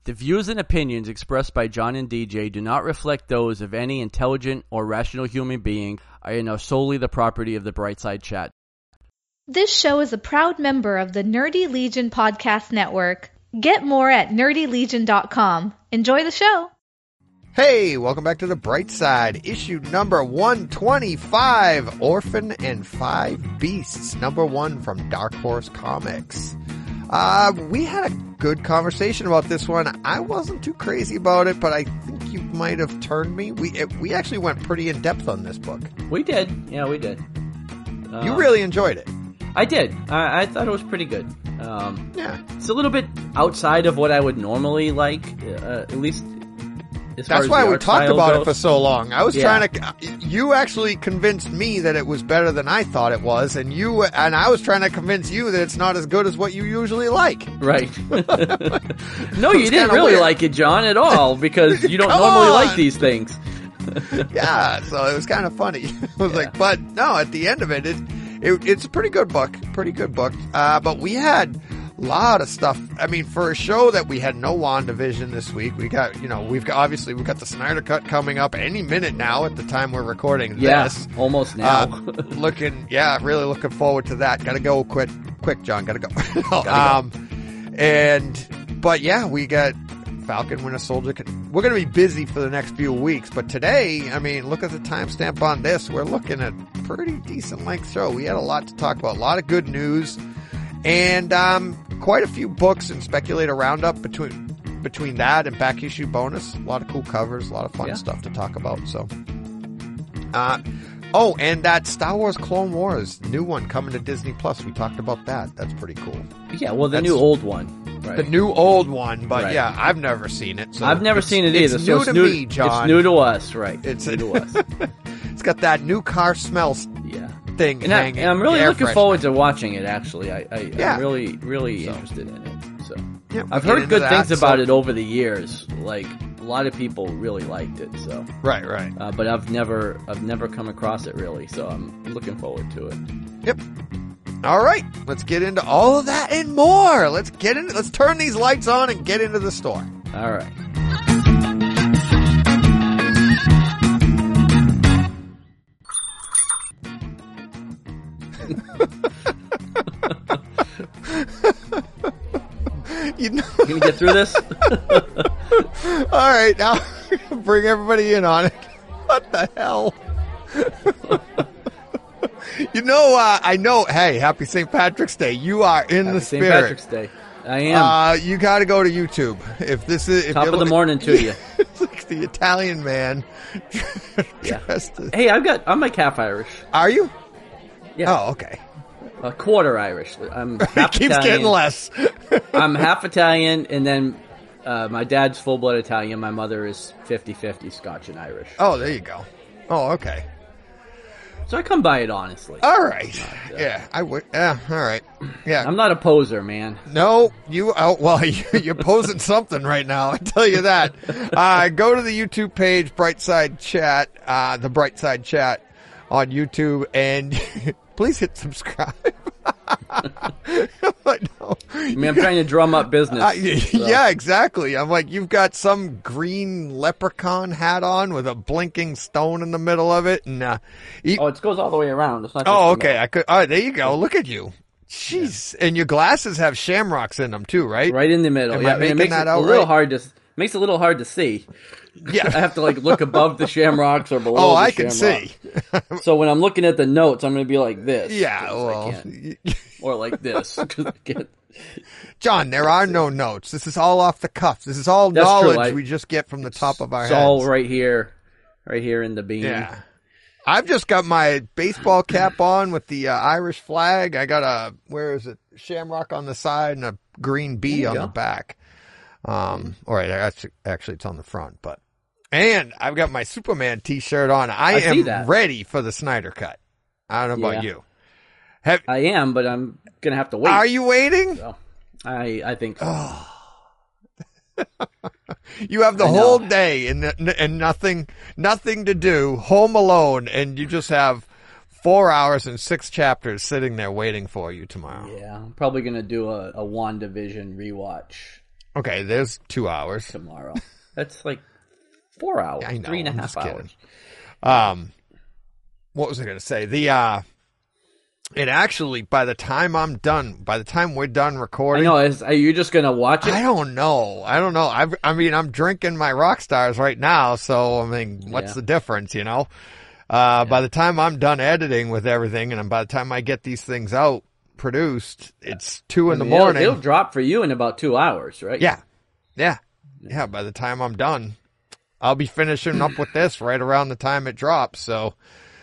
The views and opinions expressed by John and DJ do not reflect those of any intelligent or rational human being and are solely the property of the Brightside Chat. This show is a proud member of the Nerdy Legion Podcast Network. Get more at nerdylegion.com. Enjoy the show. Hey, welcome back to The Bright Side, issue number 125, Orphan and Five Beasts, number 1 from Dark Horse Comics. We had a good conversation about this one. I wasn't too crazy about it, but I think you might have turned me. We actually went pretty in depth on this book. We did. Yeah, we did. You really enjoyed it. I did. I thought it was pretty good. Yeah. It's a little bit outside of what I would normally like, at least as far That's as why the we art talked style about goes. it for so long. I was Yeah. trying to. You actually convinced me that it was better than I thought it was, and I was trying to convince you that it's not as good as what you usually like. Right. No, you didn't really like it, John, at all, because you don't normally like these things. Yeah, so it was kind of funny. I was like, but no, at the end of it, it's a pretty good book. But we had a lot of stuff. I mean, for a show that we had no WandaVision this week, we've got the Snyder Cut coming up any minute now at the time we're recording this. Yeah, almost now. Really looking forward to that. Gotta go quick, John. Gotta go. But yeah, we got Falcon, Winter Soldier. We're going to be busy for the next few weeks, but today, I mean, look at the timestamp on this. We're looking at pretty decent length show. We had a lot to talk about, a lot of good news, and quite a few books and speculator roundup between that and back issue bonus. A lot of cool covers, a lot of fun stuff to talk about. So, and that Star Wars Clone Wars new one coming to Disney Plus. We talked about that. That's pretty cool. Yeah, well, the new old one. Right. The new old one, but right. Yeah, I've never seen it. So I've never seen it either. It's new to me, John. It's new to us, right? It's new to us. It's got that new car smell thing hanging. And I'm really looking forward to watching it, actually. I'm really, really So. interested in it. So Yeah, I've heard good things about it over the years. Like, a lot of people really liked it, so. Right. But I've never come across it, really, so I'm looking forward to it. Yep. All right, let's get into all of that and more. Let's turn these lights on and get into the store. All right. You know, Can we get through this? all right, now bring everybody in on it. What the hell? I know. Hey, happy St. Patrick's Day. You are in the spirit. St. Patrick's Day. I am. You got to go to YouTube. If Top of the morning to you. It's like the Italian man. Hey, I'm like half Irish. Are you? Yeah. Oh, okay. A quarter Irish. I'm half It keeps Italian. getting less. I'm half Italian, and then my dad's full-blood Italian. My mother is 50-50 Scotch and Irish. Oh, there you go. Oh, okay. So I come by it honestly. All right. Yeah, I would. Yeah, all right. Yeah. I'm not a poser, man. No, you're posing something right now. I tell you that. Go to the YouTube page, Brightside Chat, the Brightside Chat on YouTube, and please hit subscribe. No. I mean, I'm trying to drum up business. So. Yeah, exactly. I'm like, you've got some green leprechaun hat on with a blinking stone in the middle of it, and it goes all the way around. It's not. Oh, okay. All right, there you go. Look at you. Jeez, and your glasses have shamrocks in them too, right? Right in the middle. Am I making it makes that it out a little right? hard to. Makes it a little hard to see. Yeah, I have to look above the shamrocks or below. Oh, the I can shamrocks. see. So when I'm looking at the notes, I'm going to be like this. Yeah, or like this. John, there are no notes. This is all off the cuff. This is all That's knowledge true. we just get from the top of our It's heads. all right here in the beam. Yeah. I've just got my baseball cap on with the Irish flag. I got shamrock on the side and a green bee on the back. All right, actually it's on the front, and I've got my Superman t-shirt on. I am ready for the Snyder Cut. I don't know about you. I am, but I'm going to have to wait. Are you waiting? So, I think so. You have the whole day and nothing to do, home alone, and you just have 4 hours and 6 chapters sitting there waiting for you tomorrow. Yeah, I'm probably going to do a WandaVision rewatch. Okay, there's 2 hours. tomorrow. That's like 4 hours, I know, 3.5 I'm just kidding. hours. What was I going to say? It actually, by the time we're done I recording, know. Are you just gonna watch it? I don't know. I mean, I'm drinking my rock stars right now, so I mean, what's the difference, you know? By the time I'm done editing with everything, and by the time I get these things out produced, it's 2 in the morning. It'll drop for you in about 2 hours, right? Yeah. By the time I'm done, I'll be finishing up with this right around the time it drops. So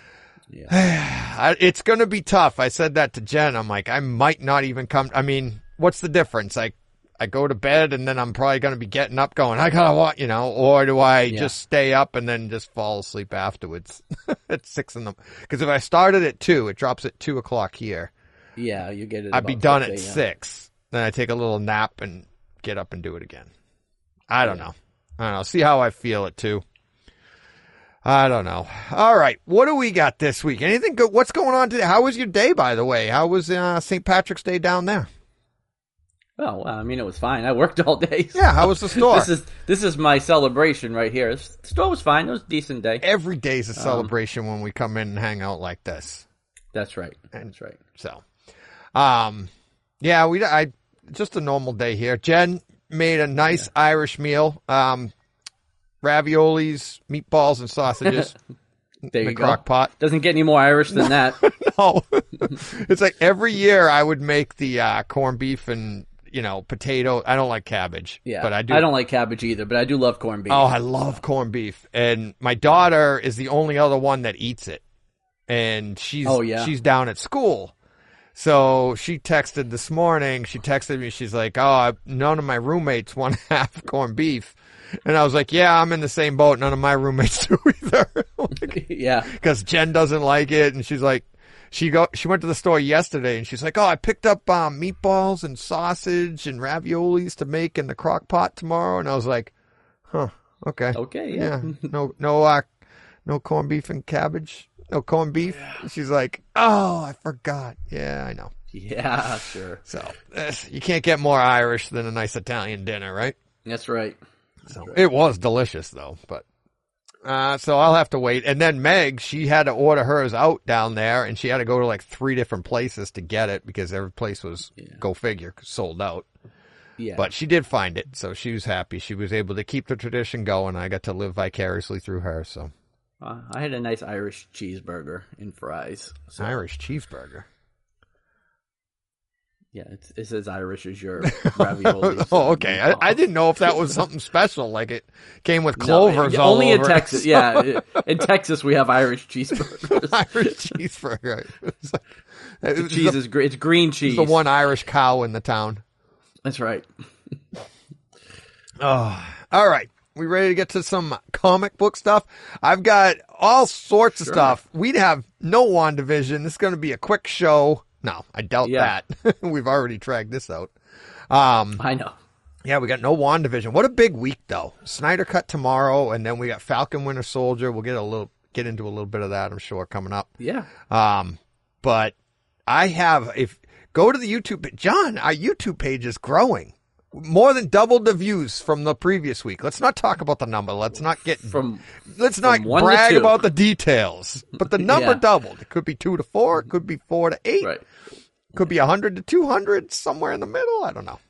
it's going to be tough. I said that to Jen. I'm like, I might not even come. I mean, what's the difference? I go to bed and then I'm probably going to be getting up going, I gotta watch, you know, or do I just stay up and then just fall asleep afterwards at 6 in the, because if I started at 2, it drops at 2 o'clock here. Yeah, you get it. I'd be done at 6. Then I take a little nap and get up and do it again. I don't know. See how I feel it too. I don't know. All right. What do we got this week? Anything good? What's going on today? How was your day, by the way? How was St. Patrick's Day down there? Well, I mean, it was fine. I worked all day. So yeah. How was the store? This is my celebration right here. The store was fine. It was a decent day. Every day's a celebration when we come in and hang out like this. That's right. That's right. So, I just a normal day here. Jen made a nice Irish meal. Raviolis, meatballs, and sausages. There you in the go. crock pot. Doesn't get any more Irish than that. No. It's like every year I would make the corned beef and, potato. I don't like cabbage. Yeah. But I do. I don't like cabbage either, but I do love corned beef. Oh, I love corned beef. And my daughter is the only other one that eats it. And she's down at school. So she texted this morning. She texted me. She's like, none of my roommates want to have corned beef. And I was like, yeah, I'm in the same boat. None of my roommates do either. Yeah. Because Jen doesn't like it. And she's like, she went to the store yesterday and she's like, I picked up meatballs and sausage and raviolis to make in the crock pot tomorrow. And I was like, okay. Okay, yeah. No corned beef and cabbage. No corned beef. Yeah. She's like, I forgot. Yeah, I know. Yeah, sure. So you can't get more Irish than a nice Italian dinner, right? That's right. So it was delicious though, but so I'll have to wait. And then Meg, she had to order hers out down there, and she had to go to like 3 different places to get it because every place was go figure sold out. Yeah. But she did find it, so she was happy. She was able to keep the tradition going. I got to live vicariously through her. So I had a nice Irish cheeseburger and fries. So. Irish cheeseburger. Yeah, it says Irish as your ravioli. Oh, okay. I didn't know if that was something special, like it came with clovers all only over in Texas. Yeah, in Texas we have Irish cheeseburgers. Irish cheeseburger. The cheese is it's green cheese. It's the one Irish cow in the town. That's right. Oh, all right. We ready to get to some comic book stuff? I've got all sorts of stuff. We'd have no WandaVision. This is going to be a quick show. No, I doubt that. We've already dragged this out. I know. Yeah, we got no WandaVision. What a big week, though. Snyder Cut tomorrow, and then we got Falcon Winter Soldier. We'll get into a little bit of that, I'm sure, coming up. Yeah. But go to the YouTube. John, our YouTube page is growing. More than doubled the views from the previous week. Let's not talk about the number. Let's not brag about the details. But the number doubled. It could be 2 to 4. It could be 4 to 8. Right. Could be 100 to 200. Somewhere in the middle. I don't know.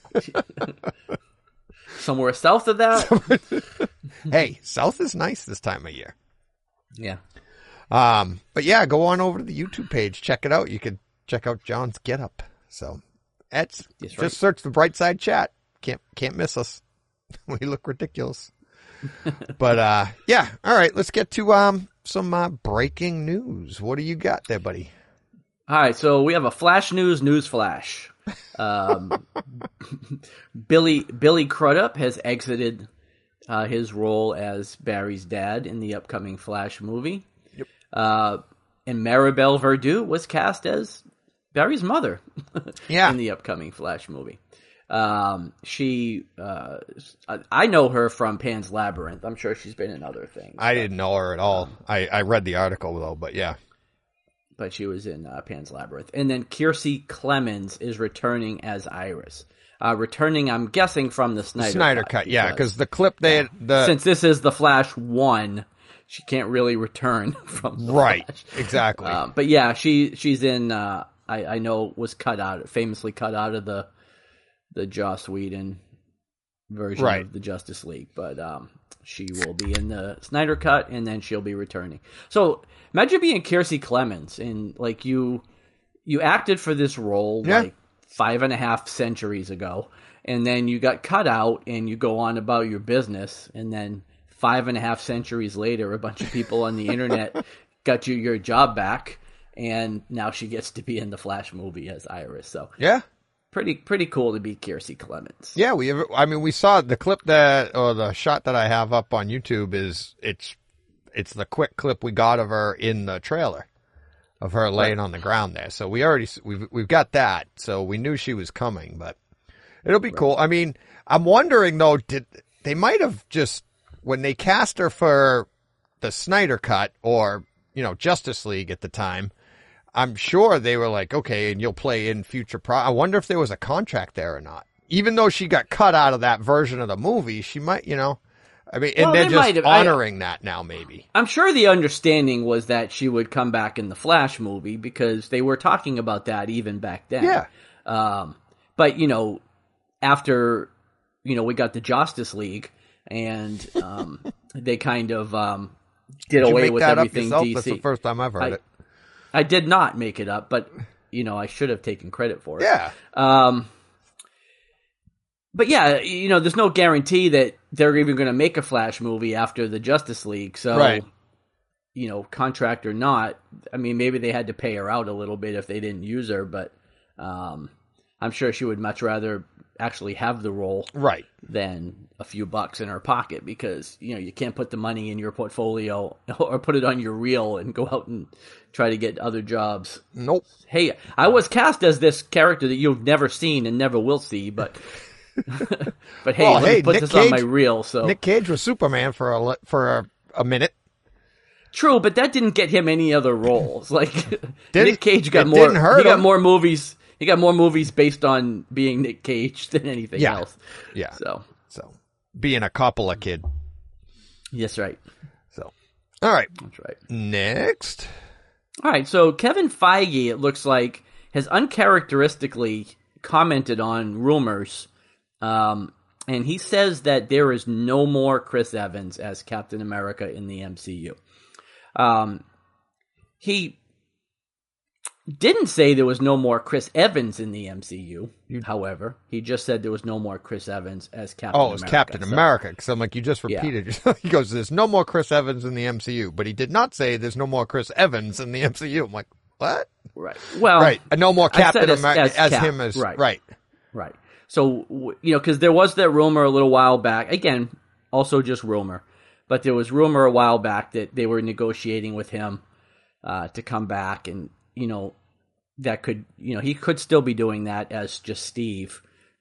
Somewhere south of that. Hey, south is nice this time of year. Yeah. But yeah, go on over to the YouTube page. Check it out. You could check out John's getup. So. Just search the Brightside Chat. Can't miss us. We look ridiculous. But yeah, all right. Let's get to some breaking news. What do you got there, buddy? All right, so we have a flash news flash. Billy Crudup has exited his role as Barry's dad in the upcoming Flash movie. Yep. And Maribel Verdú was cast as Barry's mother in the upcoming Flash movie. I know her from Pan's Labyrinth. I'm sure she's been in other things. I didn't know her at all. I read the article though, but yeah. But she was in Pan's Labyrinth. And then Kiersey Clemons is returning as Iris. returning, I'm guessing, from the Snyder cut. Yeah, because the clip since this is the Flash 1, she can't really return from the Flash. Exactly. But yeah, she's in. I know was famously cut out of the Joss Whedon version of the Justice League, but she will be in the Snyder cut, and then she'll be returning. So imagine being Kiersey Clemons, and like you acted for this role like 5.5 centuries ago, and then you got cut out, and you go on about your business, and then 5.5 centuries later, a bunch of people on the internet got you your job back, and now she gets to be in the Flash movie as Iris. So yeah. Pretty cool to be Kiersey Clemons. Yeah, we saw the clip the shot that I have up on YouTube it's the quick clip we got of her in the trailer of her laying on the ground there. So we've got that. So we knew she was coming, but it'll be cool. I mean, I'm wondering though, they might have just, when they cast her for the Snyder cut or, Justice League at the time, I'm sure they were like, okay, and you'll play in future I wonder if there was a contract there or not. Even though she got cut out of that version of the movie, she might, I mean, and they're just honoring that now, maybe. I'm sure the understanding was that she would come back in the Flash movie because they were talking about that even back then. Yeah. But, after, we got the Justice League and they kind of did away with everything DC. That's the first time I've heard it. I did not make it up, but, I should have taken credit for it. Yeah. But yeah, there's no guarantee that they're even going to make a Flash movie after the Justice League. So, contract or not, I mean, maybe they had to pay her out a little bit if they didn't use her, but I'm sure she would much rather actually have the role than a few bucks in her pocket because, you can't put the money in your portfolio or put it on your reel and go out and try to get other jobs. Nope. Hey, I was cast as this character that you've never seen and never will see, but... but hey, let me put this on my reel. So Nick Cage was Superman for a minute. True, but that didn't get him any other roles. Like Nick Cage got more. He got more movies. He got more movies based on being Nick Cage than anything else. Yeah. So being a Coppola kid. Yes, right. So, all right. That's right. Next. All right. So Kevin Feige, it looks like, has uncharacteristically commented on rumors. And he says that there is no more Chris Evans as Captain America in the MCU. He didn't say there was no more Chris Evans in the MCU. However, he just said there was no more Chris Evans as Captain America. Oh, it's Captain America. Because I'm like, you just repeated yourself. He goes, there's no more Chris Evans in the MCU. But he did not say there's no more Chris Evans in the MCU. I'm like, what? Right. Well, right. No more Captain America as him as right. So, because there was that rumor a little while back, again, also just rumor, but there was rumor a while back that they were negotiating with him to come back, and, that could, he could still be doing that as just Steve,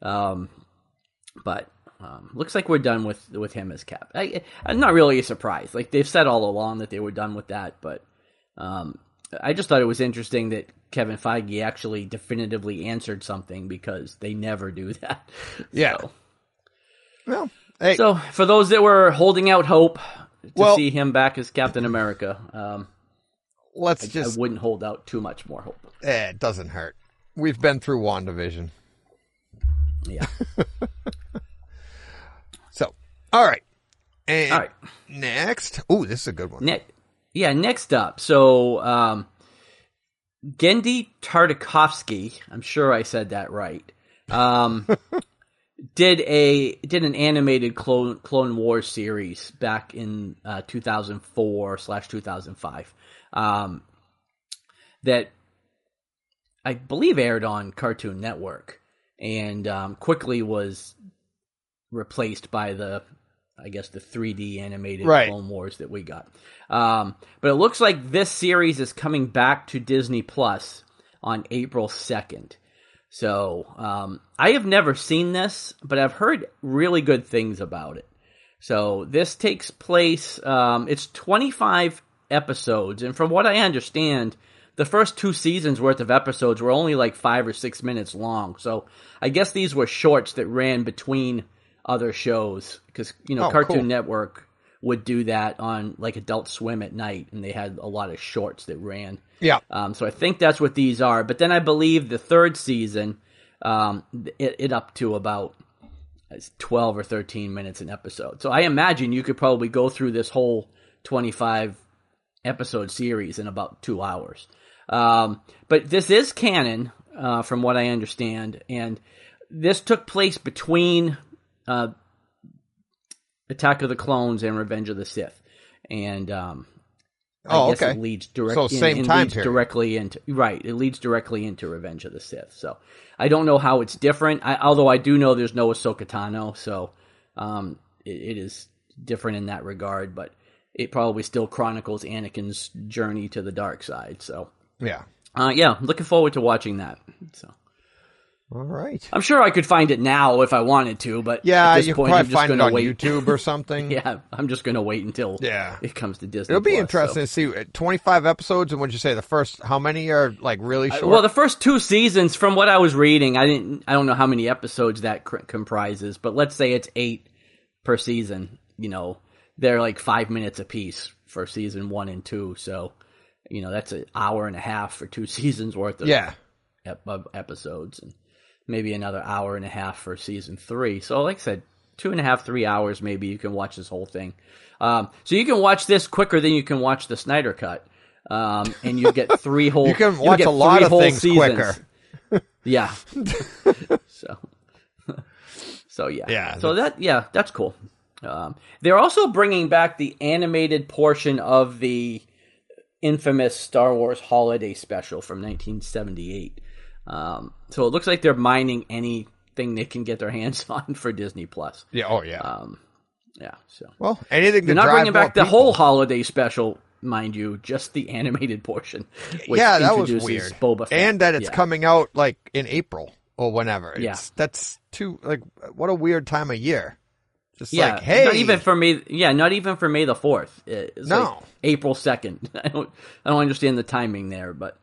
but looks like we're done with him as Cap. I'm not really a surprise. Like, they've said all along that they were done with that, but I just thought it was interesting that Kevin Feige actually definitively answered something because they never do that. Yeah. So, well, hey. So for those that were holding out hope to see him back as Captain America, I wouldn't hold out too much more hope. It doesn't hurt. We've been through WandaVision. Yeah. So, all right. And next. Ooh, this is a good one. Next up. So, Genndy Tartakovsky, I'm sure I said that right, did an animated Clone Wars series back in 2004/2005 that I believe aired on Cartoon Network and quickly was replaced by the 3D animated Clone Wars that we got. But it looks like this series is coming back to Disney Plus on April 2nd. So I have never seen this, but I've heard really good things about it. So this takes place, it's 25 episodes, and from what I understand, the first 2 seasons worth of episodes were only like 5 or 6 minutes long. So I guess these were shorts that ran between other shows because, Cartoon cool. Network would do that on like Adult Swim at night, and they had a lot of shorts that ran. Yeah. So I think that's what these are. But then I believe the 3rd season, it up to about 12 or 13 minutes an episode. So I imagine you could probably go through this whole 25 episode series in about 2 hours. But this is canon, from what I understand, and this took place between Attack of the Clones and Revenge of the Sith, and I guess it leads directly into It leads directly into Revenge of the Sith. So I don't know how it's different. Although I do know there's no Ahsoka Tano, so it is different in that regard. But it probably still chronicles Anakin's journey to the dark side. So yeah, looking forward to watching that. So. All right. I'm sure I could find it now if I wanted to, but yeah, at this you point, probably I'm just find it going on to wait. YouTube or something. Yeah, I'm just going to wait until it comes to Disney. It'll be Plus, interesting to see 25 episodes, and would you say the first? How many are like really short? Well, the first 2 seasons, from what I was reading, I don't know how many episodes that comprises, but let's say it's 8 per season. They're like 5 minutes apiece for season 1 and 2, so that's an hour and a half for 2 seasons worth of episodes, and maybe another hour and a half for season 3. So like I said, 2.5, 3 hours maybe you can watch this whole thing. So you can watch this quicker than you can watch the Snyder Cut. And you get 3 whole. You can watch a lot of things seasons. quicker. Yeah. So yeah. Yeah. So that's cool. They're also bringing back the animated portion of the infamous Star Wars Holiday Special from 1978. So it looks like they're mining anything they can get their hands on for Disney Plus. Yeah. Oh yeah. So anything. They're not bringing back the whole holiday special, mind you, just the animated portion. Which that was weird. Boba Fett. And that it's coming out like in April or whenever. That's too like what a weird time of year. Just like, hey, not even for May. Yeah, not even for May the 4th. It's no, like April 2nd. I don't understand the timing there, but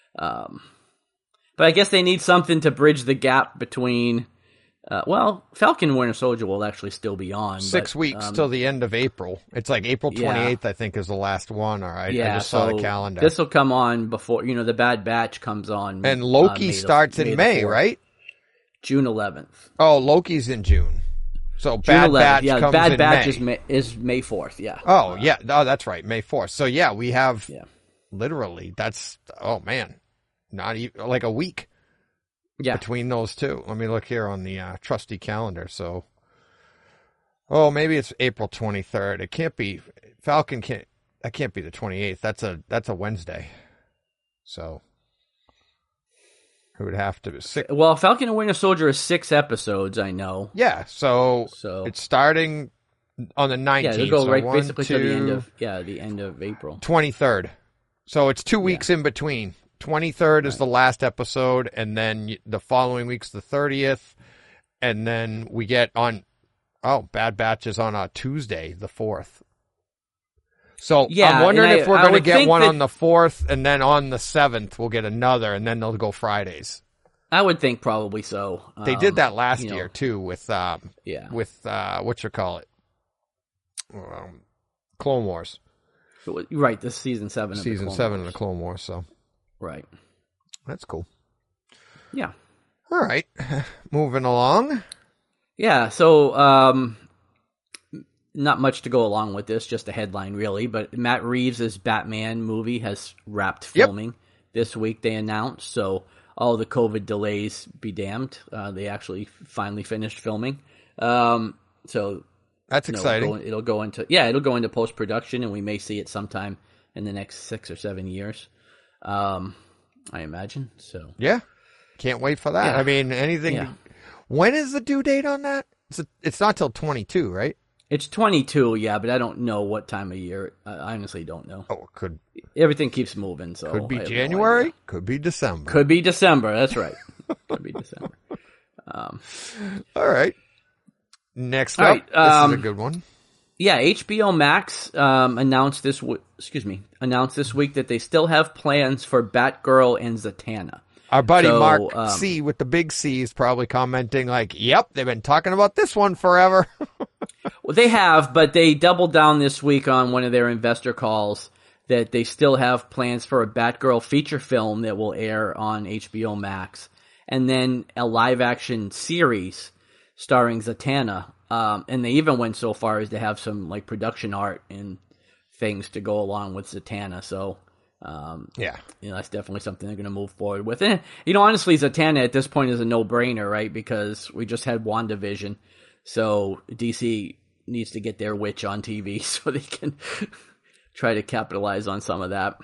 I guess they need something to bridge the gap between. Falcon and Winter Soldier will actually still be on 6 weeks till the end of April. It's like April 28th, I think, is the last one. All right, I just saw the calendar. This will come on before the Bad Batch comes on, and Loki starts in May, right? June 11th. Oh, Loki's in June. So Bad Batch comes Bad in Batch May. is May 4th. Yeah. Oh yeah, that's right, May 4th. So yeah, we have literally not even like a week. Yeah. Between those two. Let me look here on the trusty calendar. So, maybe it's April 23rd. It can't be that can't be the 28th. That's a Wednesday. So, it would have to be 6. Well, Falcon and Winter Soldier is 6 episodes, I know. Yeah. So it's starting on the 19th. Yeah, it'll go so basically to the end of April. 23rd. So it's 2 weeks in between. 23rd is the last episode, and then the following week's the 30th, and then we get on. Bad Batch is on a Tuesday, the 4th. So I'm wondering if we're going to get one on the 4th, and then on the 7th we'll get another, and then they'll go Fridays. I would think probably so. They did that last year too with what you call it, Clone Wars. Right, this season 7. Season 7 of the Clone Wars. So. Right. That's cool. Yeah. All right. Moving along. Yeah, so not much to go along with this, just a headline really, but Matt Reeves' Batman movie has wrapped filming this week, they announced, so all the COVID delays be damned. They actually finally finished filming. So that's exciting. It'll go into post-production, and we may see it sometime in the next 6 or 7 years. I imagine so. Yeah, can't wait for that. Yeah. I mean, anything. Yeah. When is the due date on that? It's not till 22, right? It's 22, yeah, but I don't know what time of year. I honestly don't know. Oh, it could. Everything keeps moving, so could be January, could be December. Could be December. That's right. Could be December. All right. Next up, this is a good one. Yeah, HBO Max announced this week that they still have plans for Batgirl and Zatanna. Our buddy Mark C with the big C is probably commenting like, "Yep, they've been talking about this one forever." Well, they have, but they doubled down this week on one of their investor calls that they still have plans for a Batgirl feature film that will air on HBO Max, and then a live-action series starring Zatanna. And they even went so far as to have some like production art and things to go along with Zatanna. So, that's definitely something they're going to move forward with. And, honestly, Zatanna at this point is a no-brainer, right? Because we just had WandaVision. So DC needs to get their witch on TV so they can try to capitalize on some of that.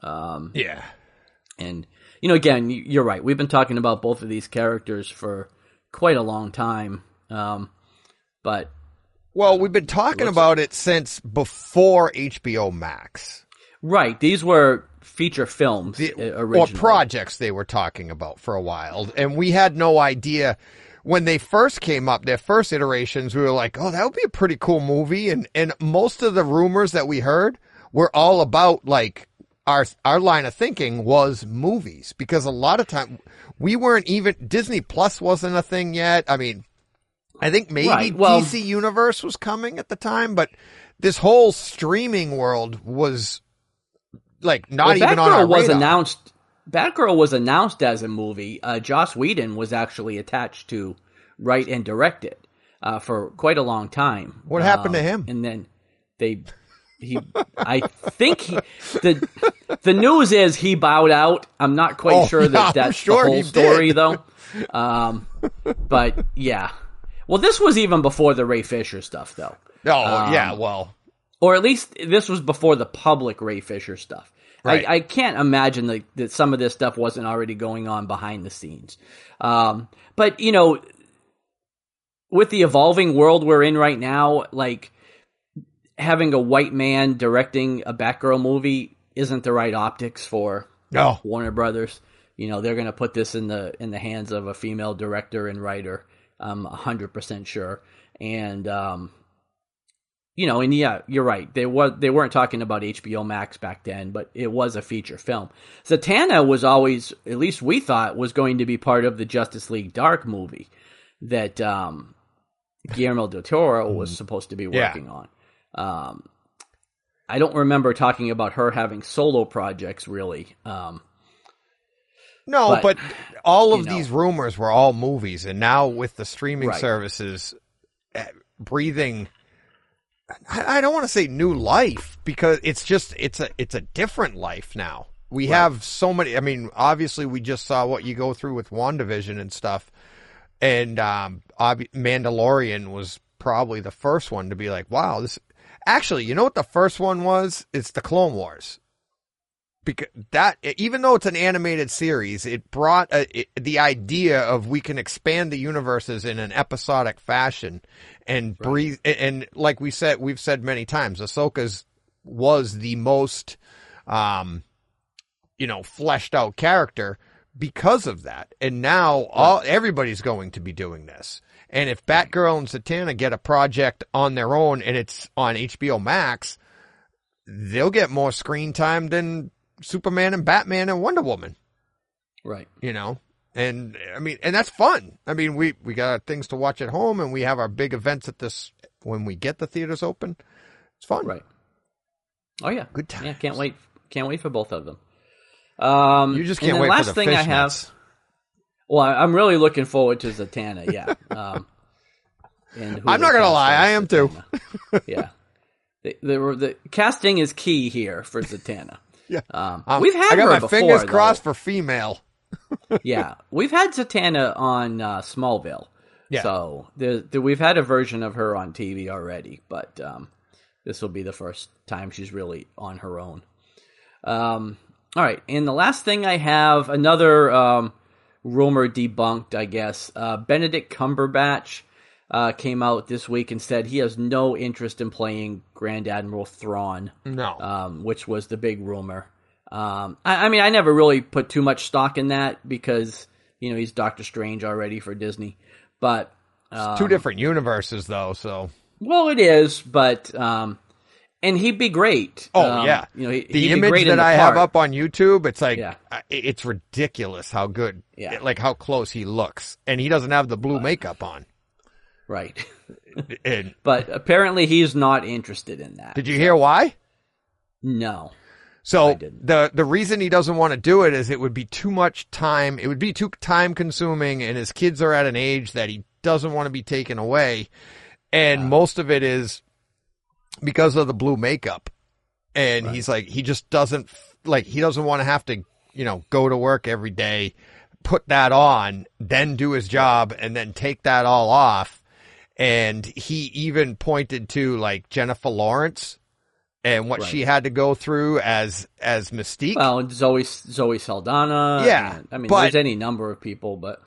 And, again, you're right. We've been talking about both of these characters for quite a long time. But we've been talking about it since before HBO Max. Right. These were feature films originally. Or projects they were talking about for a while. And we had no idea. When they first came up, their first iterations, we were like, oh, that would be a pretty cool movie. And most of the rumors that we heard were all about, like, our line of thinking was movies. Because a lot of time, we weren't even, Disney Plus wasn't a thing yet. I mean, I think maybe DC Universe was coming at the time, but this whole streaming world was like not even on our radar. Batgirl was announced as a movie. Joss Whedon was actually attached to write and direct it for quite a long time. What happened to him? And then I think the news is he bowed out. I'm not quite sure that that's the whole story though. But yeah. Well, this was even before the Ray Fisher stuff, though. Or at least this was before the public Ray Fisher stuff. Right. I can't imagine that some of this stuff wasn't already going on behind the scenes. But, with the evolving world we're in right now, like, having a white man directing a Batgirl movie isn't the right optics for Warner Brothers. They're going to put this in the hands of a female director and writer. I'm 100% sure. And, you're right. They weren't talking about HBO Max back then, but it was a feature film. Zatanna was always, at least we thought, was going to be part of the Justice League Dark movie that Guillermo del Toro was supposed to be working on. I don't remember talking about her having solo projects, really. No, but all of these rumors were all movies, and now with the streaming services breathing, I don't want to say new life, because it's a different life now. We have so many. I mean, obviously, we just saw what you go through with WandaVision and stuff, and Mandalorian was probably the first one to be like, wow, this. Actually, you know what the first one was? It's the Clone Wars. Because that, even though it's an animated series, it brought the idea of we can expand the universes in an episodic fashion and breathe. And like we've said many times, Ahsoka's was the most, fleshed out character because of that. And now everybody's going to be doing this. And if Batgirl and Zatanna get a project on their own and it's on HBO Max, they'll get more screen time than Superman and Batman and Wonder Woman. Right. And I mean, and that's fun. I mean, we got things to watch at home, and we have our big events at this when we get the theaters open. It's fun. Right. Oh yeah. Good time. Yeah. Can't wait for both of them. You just can't wait for the thing I have. Well, I'm really looking forward to Zatanna. Yeah. And I'm not gonna lie, I am too. Yeah. The casting is key here for Zatanna. Yeah. We've had her before. I got my fingers crossed for female. Yeah. We've had Zatanna on Smallville. Yeah. So we've had a version of her on TV already, but this will be the first time she's really on her own. All right. And the last thing I have, another rumor debunked, I guess. Benedict Cumberbatch came out this week and said he has no interest in playing Grand Admiral Thrawn. No. Which was the big rumor. I mean, I never really put too much stock in that because, he's Doctor Strange already for Disney. But it's two different universes, though, so Well, it is, but and he'd be great. Oh yeah, the image that I have up on YouTube, it's like it's ridiculous how good, like how close he looks, and he doesn't have the blue makeup on. Right. But apparently he's not interested in that. Did you hear why? No. So the reason he doesn't want to do it is it would be too much time. It would be too time consuming, and his kids are at an age that he doesn't want to be taken away. And most of it is because of the blue makeup. And he's like, he just doesn't he doesn't want to have to, go to work every day, put that on, then do his job, and then take that all off. And he even pointed to like Jennifer Lawrence and what she had to go through as Mystique. Well, Zoe Saldana. Yeah, there's any number of people, but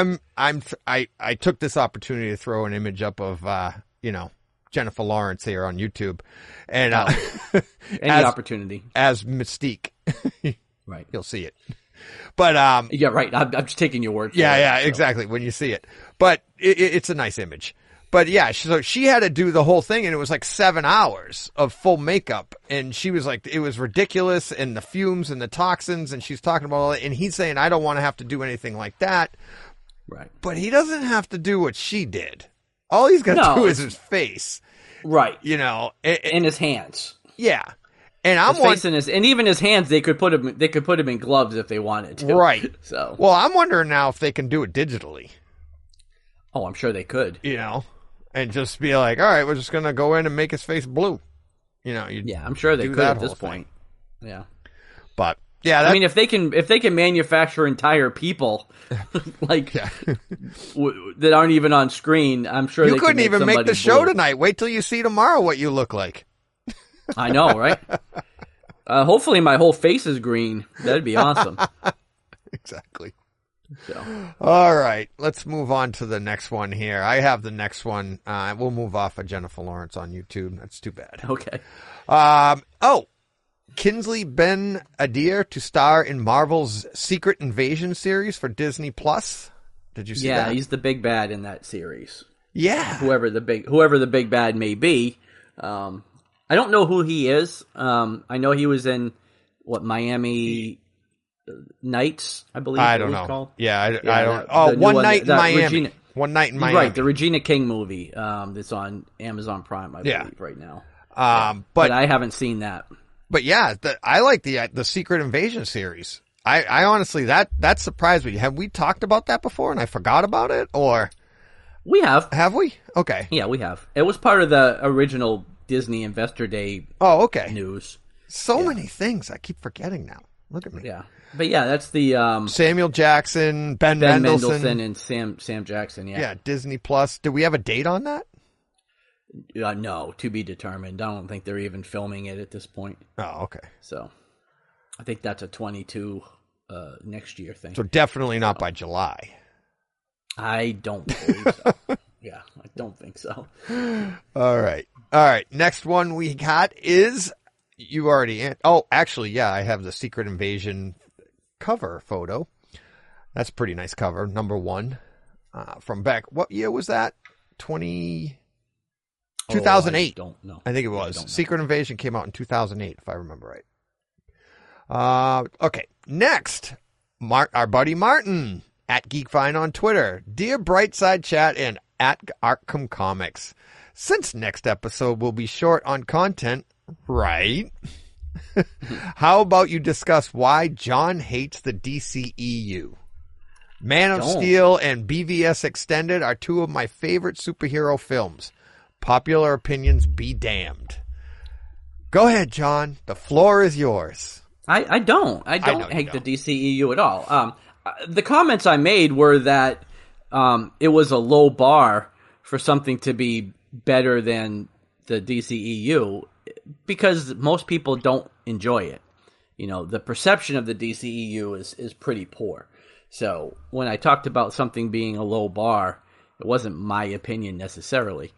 I took this opportunity to throw an image up of Jennifer Lawrence here on YouTube, and any opportunity as Mystique, right? You'll see it. But yeah, right. I'm just taking your word for it. Yeah, exactly. When you see it, but it's a nice image. But yeah, so she had to do the whole thing, and it was like 7 hours of full makeup, and she was like, it was ridiculous, and the fumes and the toxins, and she's talking about all that, and he's saying, I don't want to have to do anything like that. Right. But he doesn't have to do what she did. All he's got to do is his face. Right. And his hands. Yeah. And and even his hands, they could put him in gloves if they wanted to. Right. So. Well, I'm wondering now if they can do it digitally. Oh, I'm sure they could. And just be like, all right, we're just gonna go in and make his face blue. I'm sure they could at this point. Yeah. But yeah, I mean, if they can manufacture entire people that aren't even on screen, I'm sure you couldn't even make the show tonight. Wait till you see tomorrow what you look like. I know, right? Hopefully my whole face is green. That'd be awesome. Exactly. So. All right, let's move on to the next one here. I have the next one. We'll move off of Jennifer Lawrence on YouTube. That's too bad. Okay. Kingsley Ben-Adir to star in Marvel's Secret Invasion series for Disney Plus. Did you see that? Yeah, he's the big bad in that series. Yeah. Whoever the big bad may be. I don't know who he is. I know he was in Miami Nights, I believe. I don't know. Called. Yeah, I don't. One Night in Miami. One Night in Miami. Right, the Regina King movie that's on Amazon Prime, I believe, right now. But I haven't seen that. But yeah, I like the Secret Invasion series. I honestly, that surprised me. Have we talked about that before and I forgot about it? Or we have. Have we? Okay. Yeah, we have. It was part of the original Disney Investor Day news. So many things I keep forgetting now. Look at me. Yeah. But yeah, that's the Samuel Jackson, Ben Mendelsohn, and Sam Jackson. Yeah. Yeah, Disney Plus. Do we have a date on that? No, to be determined. I don't think they're even filming it at this point. Oh, okay. So, I think that's a 22 next year thing. So definitely not by July. I don't believe so. Yeah, I don't think so. All right. Next one we got is you already. Actually, yeah, I have the Secret Invasion cover photo. That's a pretty nice cover. Number 1 from back. What year was that? 2008. I don't know. I think it was. Secret Invasion came out in 2008, if I remember right. Okay. Next, our buddy Martin at GeekVine on Twitter. Dear Brightside Chat and at Arkham Comics. Since next episode will be short on content, right? How about you discuss why John hates the DCEU? Man of Steel and BVS Extended are 2 of my favorite superhero films. Popular opinions be damned. Go ahead, John. The floor is yours. I don't hate the DCEU at all. The comments I made were that it was a low bar for something to be better than the DCEU because most people don't enjoy it. The perception of the DCEU is pretty poor. So when I talked about something being a low bar, it wasn't my opinion necessarily.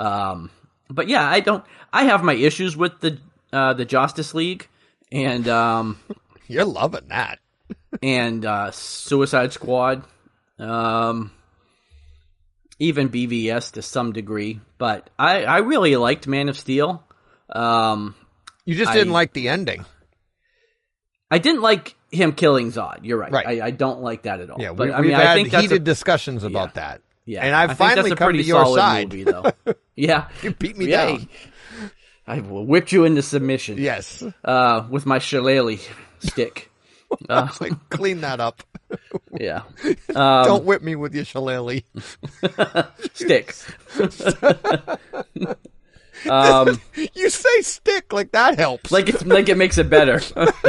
But yeah, I have my issues with the Justice League and you're loving that. And Suicide Squad. even BVS to some degree, but I really liked Man of Steel. You just didn't like the ending. I didn't like him killing Zod. You're right. Right. I don't like that at all. Yeah, but we've had I think heated discussions about that. Yeah, and I've finally come to your side. Movie, though. Yeah, you beat me down. I whipped you into submission. Yes, with my shillelagh stick. Clean that up. Yeah. Don't whip me with your shillelagh stick. You say stick like that helps. Like it makes it better.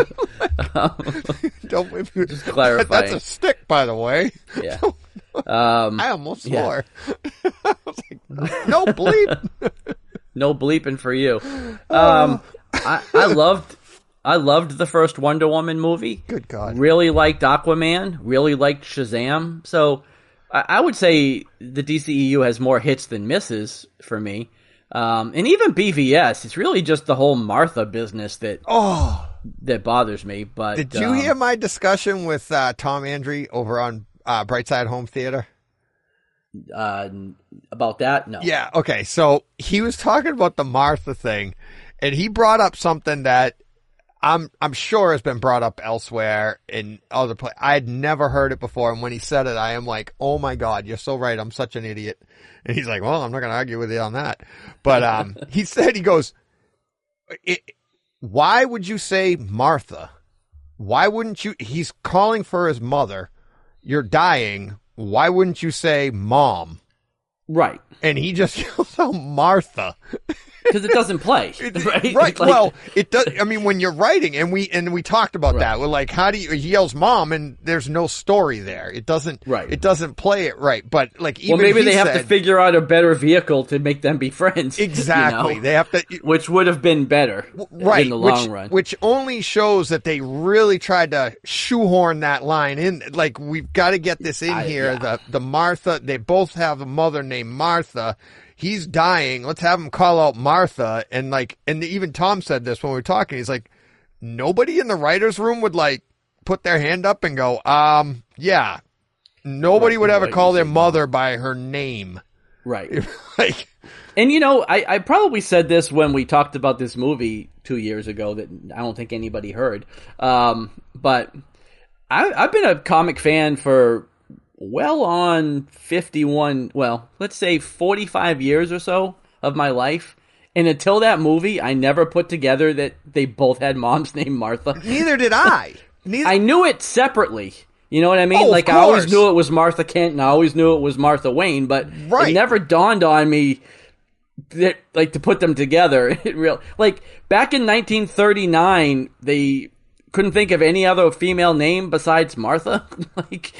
Don't whip me. Just clarifying. That's a stick, by the way. Yeah. I almost swore. I was like, no bleep. No bleeping for you. I loved the first Wonder Woman movie. Good God. Really liked Aquaman. Really liked Shazam. So I would say the DCEU has more hits than misses for me. And even BVS, it's really just the whole Martha business that bothers me. But did you hear my discussion with Tom Andry over on Brightside Home Theater? About that? No. Yeah. Okay. So he was talking about the Martha thing, and he brought up something that I'm sure has been brought up elsewhere in other places. I had never heard it before, and when he said it, I am like, "Oh my God, you're so right. I'm such an idiot." And he's like, "Well, I'm not going to argue with you on that." But he said, he goes, "Why would you say Martha? Why wouldn't you? He's calling for his mother. You're dying. Why wouldn't you say mom?" Right. And he just yells out Martha. Because it doesn't play, right? Right. Well, it does. I mean, when you're writing, and we talked about that. We're like, how do you? He yells "mom," and there's no story there. It doesn't. Right. It doesn't play it right. But like, even maybe they have to figure out a better vehicle to make them be friends. Exactly. You know? They have to, which would have been better, right? In the long run. Which only shows that they really tried to shoehorn that line in. Like, we've got to get this in here. Yeah. The Martha. They both have a mother named Martha. He's dying. Let's have him call out Martha. And even Tom said this when we were talking. He's like, nobody in the writer's room would like put their hand up and go, yeah. Nobody would ever call their mother by her name. Right. Like, and you know, I probably said this when we talked about this movie 2 years ago that I don't think anybody heard. But I've been a comic fan for well on 51, well, let's say 45 years or so of my life. And until that movie, I never put together that they both had moms named Martha. Neither did I. I knew it separately. You know what I mean? Oh, like, I always knew it was Martha Kent, and I always knew it was Martha Wayne, but it never dawned on me that, like, to put them together. Like, back in 1939, they couldn't think of any other female name besides Martha. Like,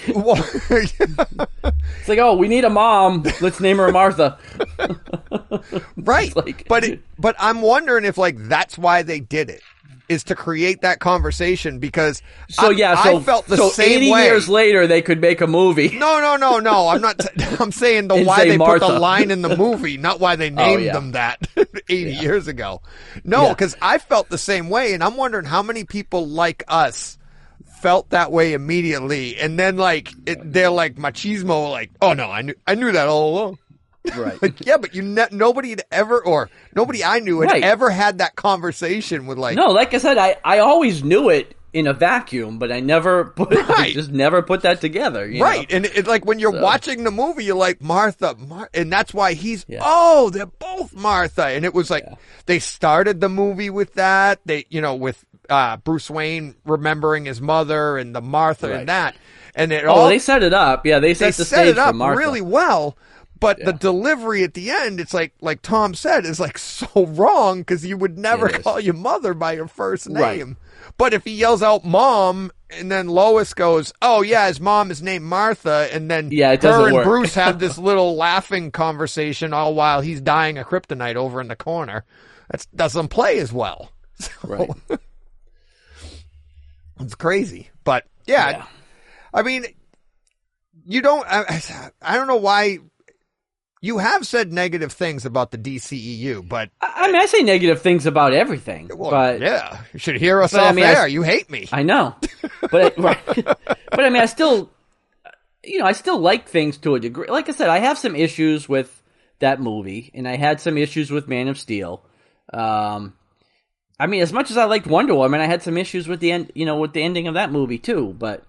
it's like, oh, we need a mom. Let's name her Martha. Right. Like, but I'm wondering if, like, that's why they did it, is to create that conversation, because I felt the same 80 way. years later, they could make a movie. No. I'm not. I'm saying why they Martha. Put the line in the movie, not why they named them that 80 years ago. No, because I felt the same way, and I'm wondering how many people like us felt that way immediately, and then like they're like machismo, like, oh no, I knew that all along. Right. Like, yeah, but nobody had ever, or nobody I knew had ever had that conversation with, like. No, like I said, I always knew it in a vacuum, but I never just never put that together. You know? And it, like, when you're watching the movie, you're like, Martha, and that's why oh, they're both Martha. And it was like, they started the movie with that. They, with Bruce Wayne remembering his mother and the Martha and that. And they set it up. Yeah, they set the stage for Martha really well. But the delivery at the end, it's like Tom said, is like so wrong, because you would never call your mother by your first name. Right. But if he yells out mom, and then Lois goes, oh yeah, his mom is named Martha, and then her and Bruce have this little laughing conversation all while he's dying of kryptonite over in the corner, that doesn't play as well. So, right. It's crazy. But yeah. I mean, you don't, I don't know why. You have said negative things about the DCEU, but I mean, I say negative things about everything. Well, but yeah, you should hear us off air. You hate me. I know, but but I mean, I still like things to a degree. Like I said, I have some issues with that movie, and I had some issues with Man of Steel. I mean, as much as I liked Wonder Woman, I had some issues with the end, with the ending of that movie too. But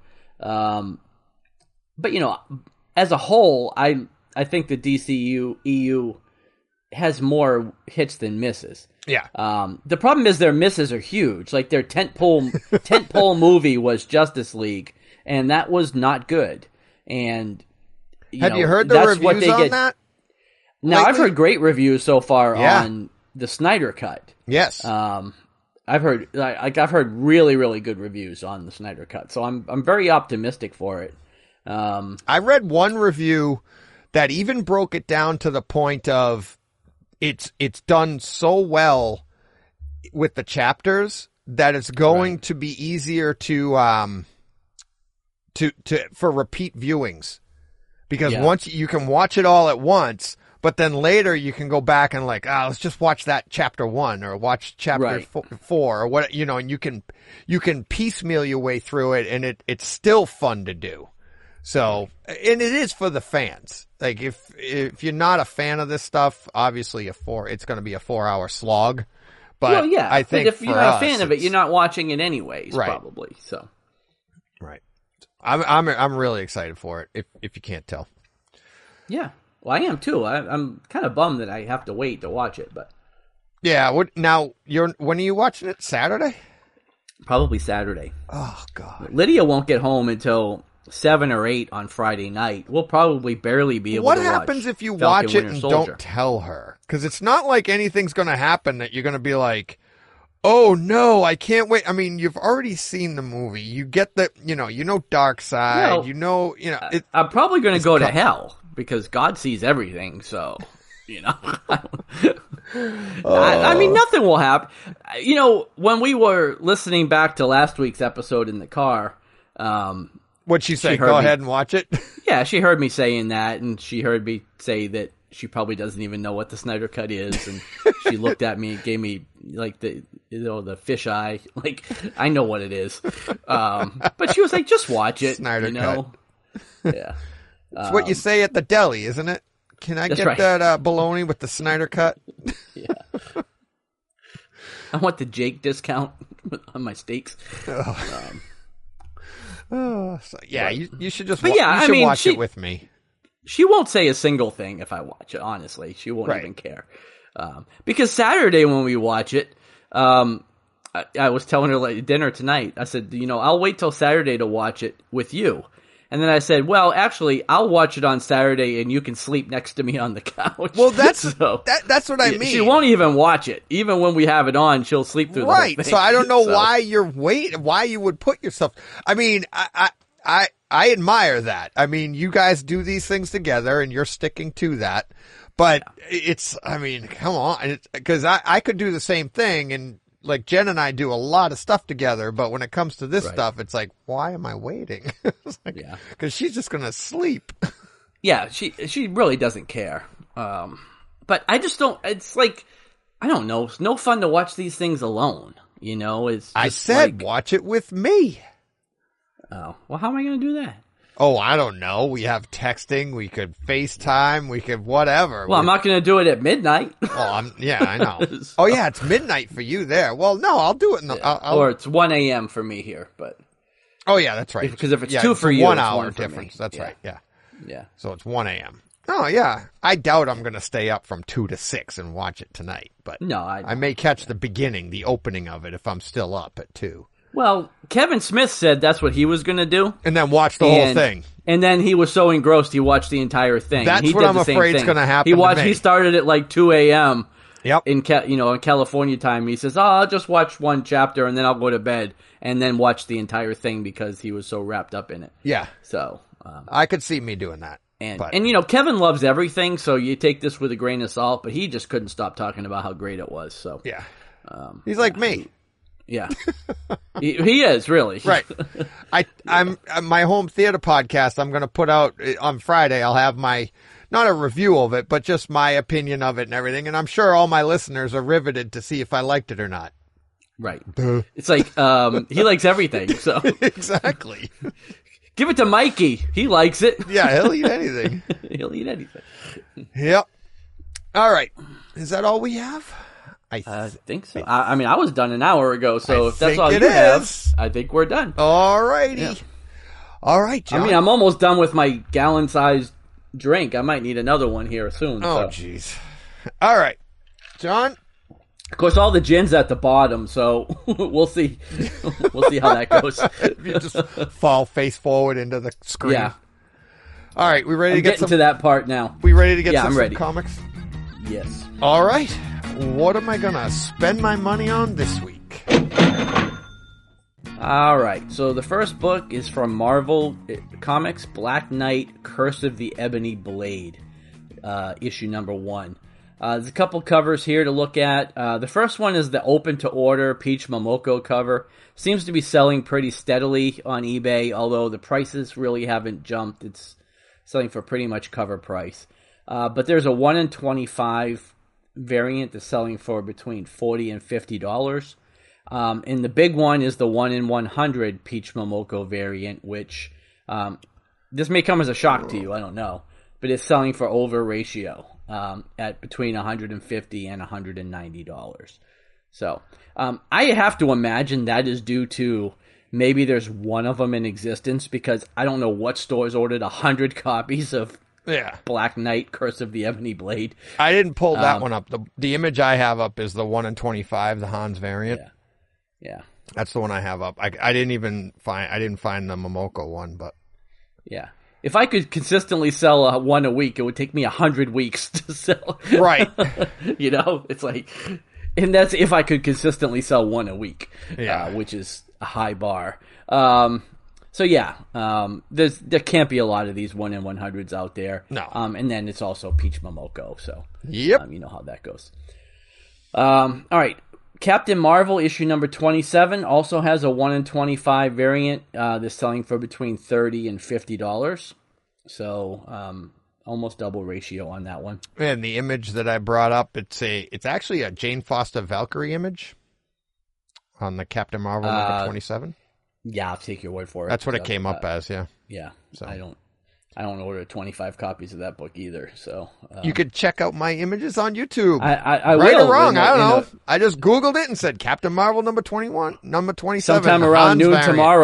as a whole, I think the DCU EU has more hits than misses. Yeah. The problem is their misses are huge. Like their tentpole movie was Justice League, and that was not good. And have you heard the reviews on that? Now, I've heard great reviews so far on the Snyder Cut. Yes. I've heard really, really good reviews on the Snyder Cut, so I'm very optimistic for it. I read one review that even broke it down to the point of it's done so well with the chapters that it's going to be easier to for repeat viewings, because once you can watch it all at once. But then later you can go back and let's just watch that chapter 1 or watch chapter 4 or what, and you can piecemeal your way through it, and it's still fun to do. So, and it is for the fans. Like if you're not a fan of this stuff, obviously it's going to be a 4-hour slog. But I think if you're not a fan of it, you're not watching it anyways, probably. So, right. I'm really excited for it. If you can't tell. Yeah. Well, I am too. I'm kind of bummed that I have to wait to watch it, but yeah. When are you watching it? Saturday? Probably Saturday. Oh God. Lydia won't get home until 7 or 8 on Friday night. We'll probably barely be able to watch. What happens if you watch it and don't tell her? Because it's not like anything's going to happen that you're going to be like, oh no, I can't wait. I mean, you've already seen the movie. You get the, Darkseid. I'm probably going to go to hell. Because God sees everything, so, I mean, nothing will happen. When we were listening back to last week's episode in the car, what'd she say? Go ahead and watch it? Yeah, she heard me saying that, and she heard me say that she probably doesn't even know what the Snyder Cut is, and she looked at me and gave me, the fish eye. Like, I know what it is. But she was like, just watch it, Snyder Cut. Yeah. It's what you say at the deli, isn't it? Can I get that bologna with the Snyder Cut? Yeah. I want the Jake discount on my steaks. You should just watch it with me. She won't say a single thing if I watch it, honestly. She won't even care. Because Saturday when we watch it, I was telling her at dinner tonight, I said, I'll wait till Saturday to watch it with you. And then I said, well, actually, I'll watch it on Saturday and you can sleep next to me on the couch. Well, that's what I mean. She won't even watch it. Even when we have it on, she'll sleep through the whole thing. So I don't know why why you would put yourself. I mean, I admire that. I mean, you guys do these things together and you're sticking to that. But come on. Because I could do the same thing, and like Jen and I do a lot of stuff together, but when it comes to this stuff, it's like, why am I waiting? Because she's just going to sleep. Yeah, she really doesn't care. But I just don't, it's like, I don't know, it's no fun to watch these things alone, It's I said watch it with me. Oh, well, how am I going to do that? Oh, I don't know. We have texting. We could FaceTime. We could whatever. Well, I'm not going to do it at midnight. I know. So. Oh, yeah, it's midnight for you there. Well, no, I'll do it. Or it's 1 a.m. for me here, but. Oh, yeah, that's right. Because if it's 2 for you, 1 it's hour 1 for difference. Me. That's right. Yeah. Yeah. So it's 1 a.m. Oh, yeah. I doubt I'm going to stay up from 2 to 6 and watch it tonight, but no, I may catch the beginning, the opening of it if I'm still up at 2. Well, Kevin Smith said that's what he was going to do. And then watch the whole thing. And then he was so engrossed he watched the entire thing. That's what I'm afraid is going to happen to me. He started at like 2 a.m. Yep. In California time. He says, I'll just watch one chapter and then I'll go to bed and then watch the entire thing because he was so wrapped up in it. Yeah. So. I could see me doing that. And Kevin loves everything, so you take this with a grain of salt, but he just couldn't stop talking about how great it was. So. Yeah. He's like me. Yeah, he is really right. I'm my home theater podcast. I'm going to put out on Friday. I'll have not a review of it, but just my opinion of it and everything. And I'm sure all my listeners are riveted to see if I liked it or not. Right. It's like he likes everything. So exactly. Give it to Mikey. He likes it. Yeah, he'll eat anything. He'll eat anything. Yep. All right. Is that all we have? I think so. I mean, I was done an hour ago, so if that's all you have, I think we're done. All righty. Yeah. All right, John. I mean, I'm almost done with my gallon-sized drink. I might need another one here soon. Oh, jeez. All right, John. Of course, all the gin's at the bottom, so we'll see. We'll see how that goes. You just fall face forward into the screen. Yeah. All right, we ready to get to that part now? We ready to get I'm some ready. Comics? Yes. All right. What am I gonna spend my money on this week? All right. So the first book is from Marvel Comics, Black Knight: Curse of the Ebony Blade, issue number 1. There's a couple covers here to look at. The first one is the open to order Peach Momoko cover. Seems to be selling pretty steadily on eBay, although the prices really haven't jumped. It's selling for pretty much cover price. But there's a 1 in 25 variant that's selling for between $40 and $50. And the big one is the 1 in 100 Peach Momoko variant, which this may come as a shock to you, I don't know. But it's selling for over ratio at between $150 and $190. So I have to imagine that is due to maybe there's one of them in existence, because I don't know what stores ordered 100 copies of Black Knight: Curse of the Ebony Blade. I didn't pull that one up. The image I have up is the 1 in 25, the Hans variant. Yeah. That's the one I have up. I didn't find the Momoko one, but yeah. If I could consistently sell one a week, it would take me 100 weeks to sell. Right. You know, it's like, and that's if I could consistently sell one a week, which is a high bar. So yeah, there can't be a lot of these 1 in 100s out there. No. And then it's also Peach Momoko, so yep. You know how that goes. All right. Captain Marvel issue number 27 also has a 1 in 25 variant. They're selling for between $30 and $50. So almost double ratio on that one. And the image that I brought up, it's actually a Jane Foster Valkyrie image on the Captain Marvel number 27. Yeah, I'll take your word for it. That's what it came up as, yeah. Yeah, so I don't order 25 copies of that book either. So you could check out my images on YouTube. I right will, or wrong, I don't know. I just Googled it and said Captain Marvel number 21, number 27. Sometime around noon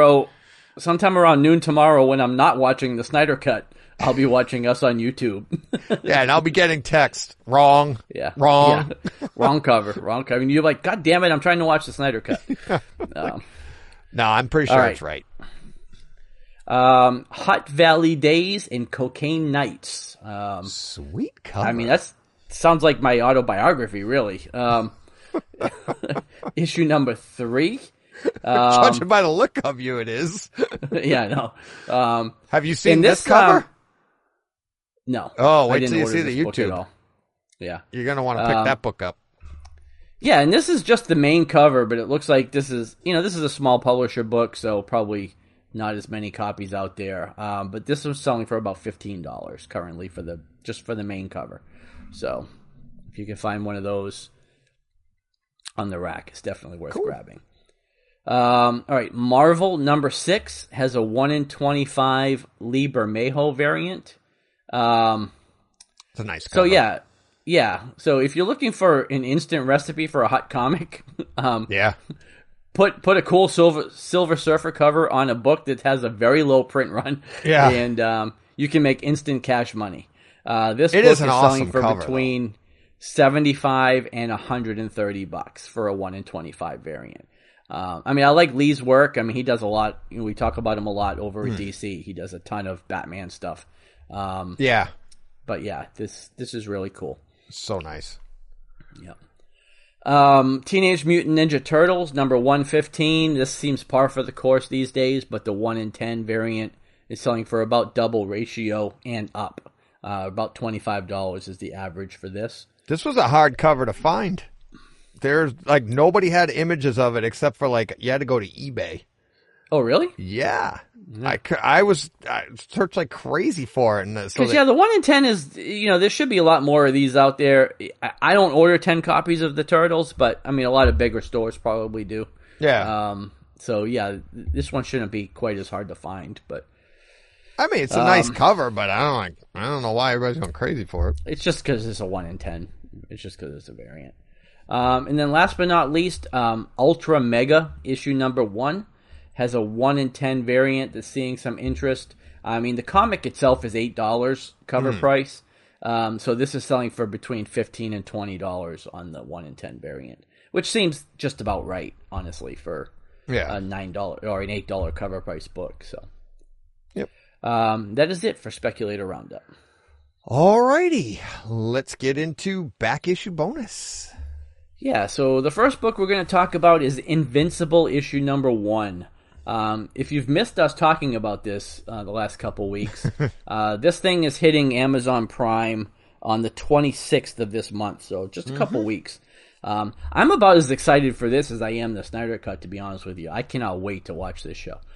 tomorrow, when I'm not watching the Snyder Cut, I'll be watching us on YouTube. Yeah, and I'll be getting text. Wrong. Yeah. Wrong. Yeah. Wrong cover. And you're like, God damn it, I'm trying to watch the Snyder Cut. No, I'm pretty sure it's right. Hut Valley Days and Cocaine Nights. Sweet cover. I mean, that sounds like my autobiography, really. Issue number 3. Judging by the look of you, it is. Yeah, I know. Have you seen this cover? No. Oh, wait till you see the YouTube. At all. Yeah. You're going to want to pick that book up. Yeah, and this is just the main cover, but it looks like this is a small publisher book, so probably not as many copies out there. But this was selling for about $15 currently for the main cover. So if you can find one of those on the rack, it's definitely worth grabbing. All right, Marvel number 6 has a 1 in 25 Lee Bermejo variant. It's a nice cover. So yeah. So if you're looking for an instant recipe for a hot comic, put a cool Silver Surfer cover on a book that has a very low print run, and you can make instant cash money. This book is selling for between $75 and $130 for a 1 in 25 variant. I mean, I like Lee's work. I mean, he does a lot. We talk about him a lot over at DC. He does a ton of Batman stuff. But yeah, this is really cool. So nice. Yeah. Teenage Mutant Ninja Turtles number 115. This seems par for the course these days, but the 1 in 10 variant is selling for about double ratio and up. About $25 is the average for this. This was a hard cover to find. There's nobody had images of it except for you had to go to eBay. Oh, really? Yeah. I searched like crazy for it. Because the 1 in 10 is, there should be a lot more of these out there. I don't order 10 copies of the Turtles, but I mean, a lot of bigger stores probably do. Yeah. So yeah, this one shouldn't be quite as hard to find, but I mean, it's a nice cover, but I don't know why everybody's going crazy for it. It's just because it's a 1 in 10. It's just because it's a variant. And then last but not least, Ultra Mega issue number 1 has a 1 in 10 variant that's seeing some interest. I mean, the comic itself is $8 cover price. So this is selling for between $15 and $20 on the 1 in 10 variant, which seems just about right, honestly, for a $9 or an $8 cover price book. So, yep. That is it for Speculator Roundup. Alrighty, let's get into back issue bonus. Yeah, so the first book we're going to talk about is Invincible issue number 1. If you've missed us talking about this the last couple weeks, this thing is hitting Amazon Prime on the 26th of this month, so just a couple weeks. I'm about as excited for this as I am the Snyder Cut, to be honest with you. I cannot wait to watch this show.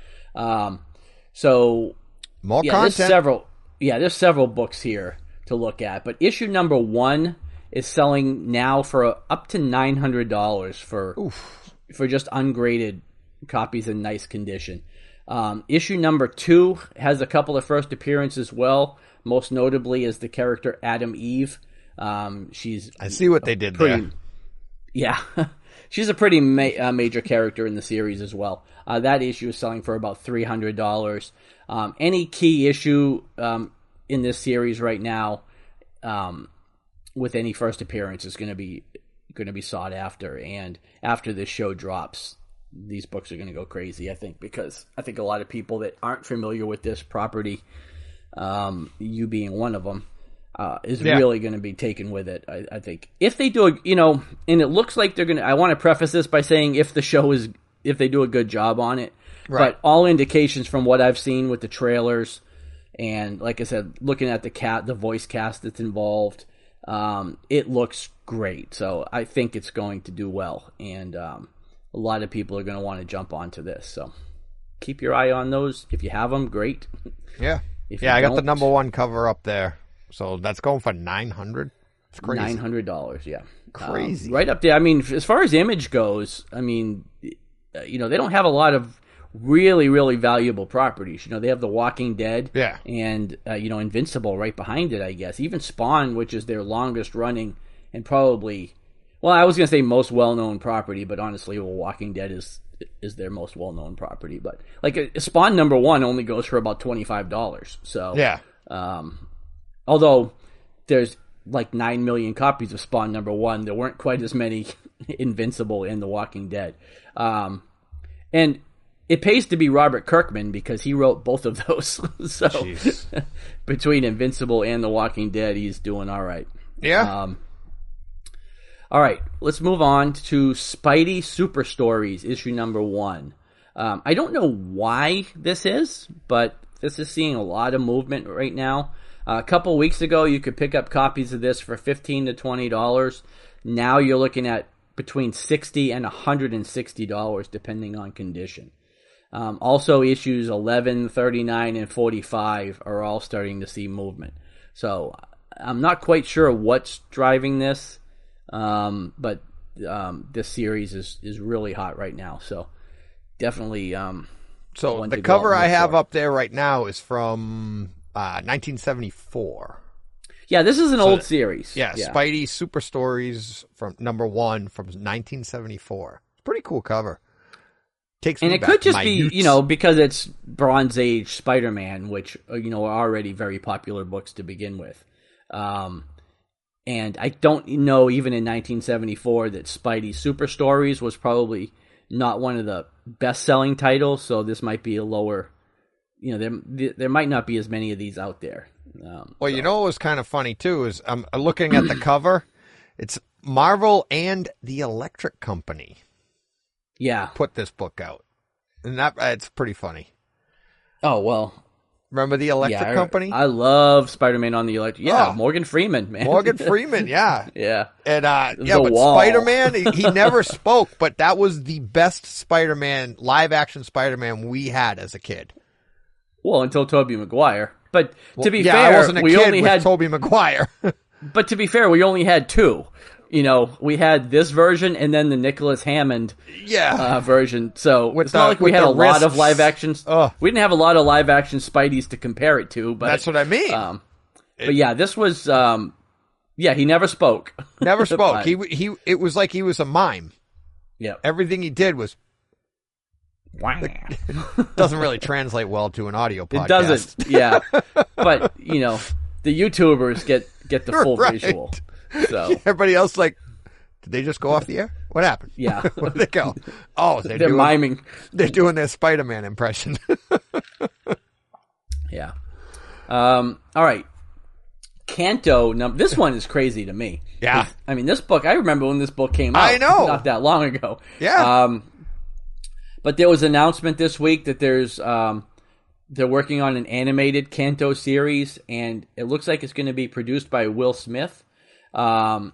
So more content. There's several books here to look at, but issue number 1 is selling now for up to $900 for just ungraded copies in nice condition. Issue number 2 has a couple of first appearances as well. Most notably is the character Adam Eve. I see what they did there. Yeah, she's a pretty major character in the series as well. That issue is selling for about $300. Any key issue in this series right now, with any first appearance, is going to be sought after. And after this show drops, these books are going to go crazy, I think, because I think a lot of people that aren't familiar with this property, you being one of them, is really going to be taken with it. I think if they do, and it looks like they're going to. I want to preface this by saying if they do a good job on it, right. But all indications from what I've seen with the trailers, and like I said, looking at the voice cast that's involved, it looks great. So I think it's going to do well, and a lot of people are going to want to jump onto this. So keep your eye on those. If you have them, great. Yeah. I got the number 1 cover up there. So that's going for $900. It's crazy. $900, yeah. Crazy. Right up there. I mean, as far as Image goes, I mean, they don't have a lot of really, really valuable properties. They have The Walking Dead. Yeah. And, Invincible right behind it, I guess. Even Spawn, which is their longest running and probably, well, I was going to say most well-known property, but honestly, Walking Dead is their most well-known property. But, Spawn number 1 only goes for about $25. So, yeah. Although there's 9 million copies of Spawn number 1, there weren't quite as many Invincible and The Walking Dead. And it pays to be Robert Kirkman because he wrote both of those. So between Invincible and The Walking Dead, he's doing all right. Yeah. All right, let's move on to Spidey Super Stories, issue number 1. I don't know why this is, but this is seeing a lot of movement right now. A couple weeks ago, you could pick up copies of this for $15 to $20. Now you're looking at between $60 and $160, depending on condition. Also, issues 11, 39, and 45 are all starting to see movement. So I'm not quite sure what's driving this, but this series is really hot right now. So definitely. So the cover I have up there right now is from 1974. Yeah, this is an old series. Yeah, Spidey Super Stories from number 1 from 1974. Pretty cool cover. And it could just be, because it's Bronze Age Spider-Man, which, are already very popular books to begin with. And I don't know, even in 1974, that Spidey Super Stories was probably not one of the best-selling titles, so this might be a lower, there might not be as many of these out there. Well, what was kind of funny, too, is I'm looking at the cover. It's Marvel and the Electric Company. Yeah. Put this book out. And it's pretty funny. Oh, well. Remember the Electric Company? I love Spider-Man on the Electric. Yeah, Morgan Freeman, man. Morgan Freeman, yeah. Yeah. And but Spider-Man, he never spoke, but that was the best Spider-Man, live-action Spider-Man we had as a kid. Well, until Tobey Maguire. But to be fair, I wasn't a kid with Tobey Maguire. But to be fair, we only had 2. we had this version and then the Nicholas Hammond version. So it's not like we had a lot of live actions. We didn't have a lot of live action Spideys to compare it to. But that's what I mean. But yeah, this was. He never spoke. Never spoke. He. It was like he was a mime. Yeah. Everything he did was. Doesn't really translate well to an audio podcast. It doesn't. Yeah. But the YouTubers get the full visual. So everybody else did they just go off the air? What happened? Yeah. Where'd they go? Oh, they're miming. They're doing their Spider-Man impression. Yeah. All right. Canto. This one is crazy to me. Yeah. I mean, this book. I remember when this book came out. I know. Not that long ago. Yeah. But there was an announcement this week that they're working on an animated Canto series, and it looks like it's going to be produced by Will Smith. And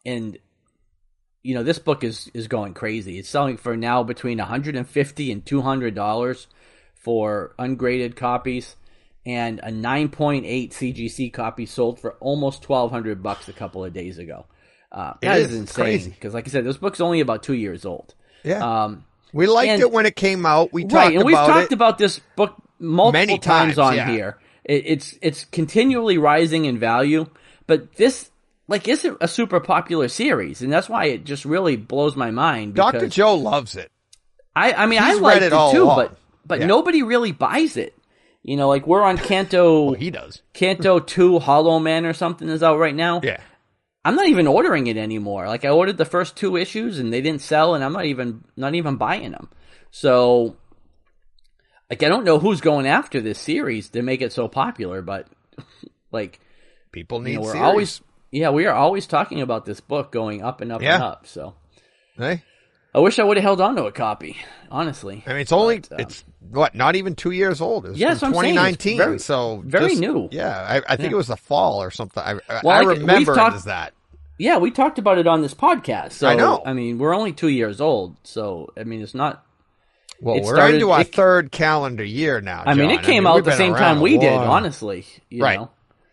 this book is going crazy. It's selling for now between $150 and $200 for ungraded copies, and a 9.8 CGC copy sold for almost $1,200 a couple of days ago. That is insane because, like I said, this book's only about 2 years old. Yeah. We liked it when it came out. We've talked about this book multiple times on here. It's continually rising in value, but this isn't a super popular series, and that's why it just really blows my mind. Dr. Joe loves it. I liked it too, but nobody really buys it. We're on Canto. Well, he does. Canto 2 Hollow Man or something is out right now. Yeah. I'm not even ordering it anymore. I ordered the first 2 issues and they didn't sell, and I'm not even buying them. So, I don't know who's going after this series to make it so popular, but people need series. We are always talking about this book going up and up and up. So, hey, I wish I would have held on to a copy. Honestly, I mean, it's not even 2 years old. It's from 2019, so very new. Yeah, I think it was the fall or something. I remember it as that. Yeah, we talked about it on this podcast. So, I know. I mean, we're only 2 years old, so I mean, it's not. Well, we're into our third calendar year now. John. I mean, it came out the same time we did. Honestly, you know.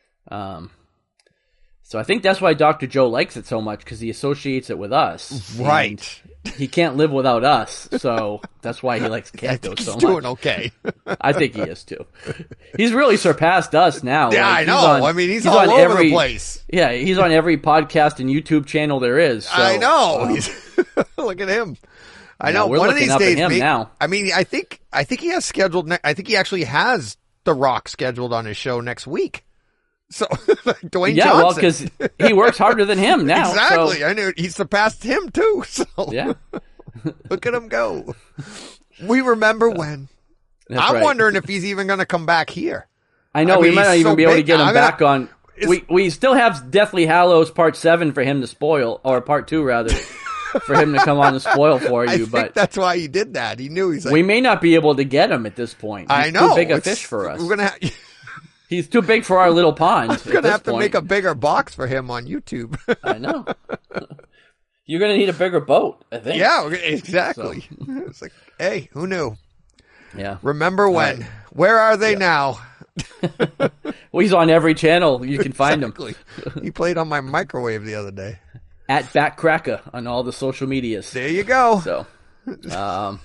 So I think that's why Dr. Joe likes it so much, because he associates it with us. Right. He can't live without us, so that's why he likes Canto so much. He's doing okay. I think he is too. He's really surpassed us now. Yeah, I know. He's all over the place. Yeah, he's on every podcast and YouTube channel there is. So, I know. Look at him. I know. We're one of these days, now. I mean, I think he has scheduled. I think he actually has The Rock scheduled on his show next week. So Dwayne Johnson. Yeah, well, because he works harder than him now. Exactly. So. I knew he surpassed him too. So yeah, look at him go. We remember when. I'm wondering if he's even going to come back here. I know we might not even be able to get him back on. We still have Deathly Hallows Part 7 for him to spoil, or Part 2 rather, for him to come on and spoil for you. I think that's why he did that. He knew we may not be able to get him at this point. He's too big a fish for us. We're gonna. He's too big for our little pond. I'm going to have to make a bigger box for him on YouTube. I know. You're going to need a bigger boat, I think. Yeah, exactly. So. It's like, hey, who knew? Yeah. Remember when? Right. Where are they now? Well, he's on every channel. You can find him. He played on my microwave the other day. At Batcracker on all the social medias. There you go. So, I've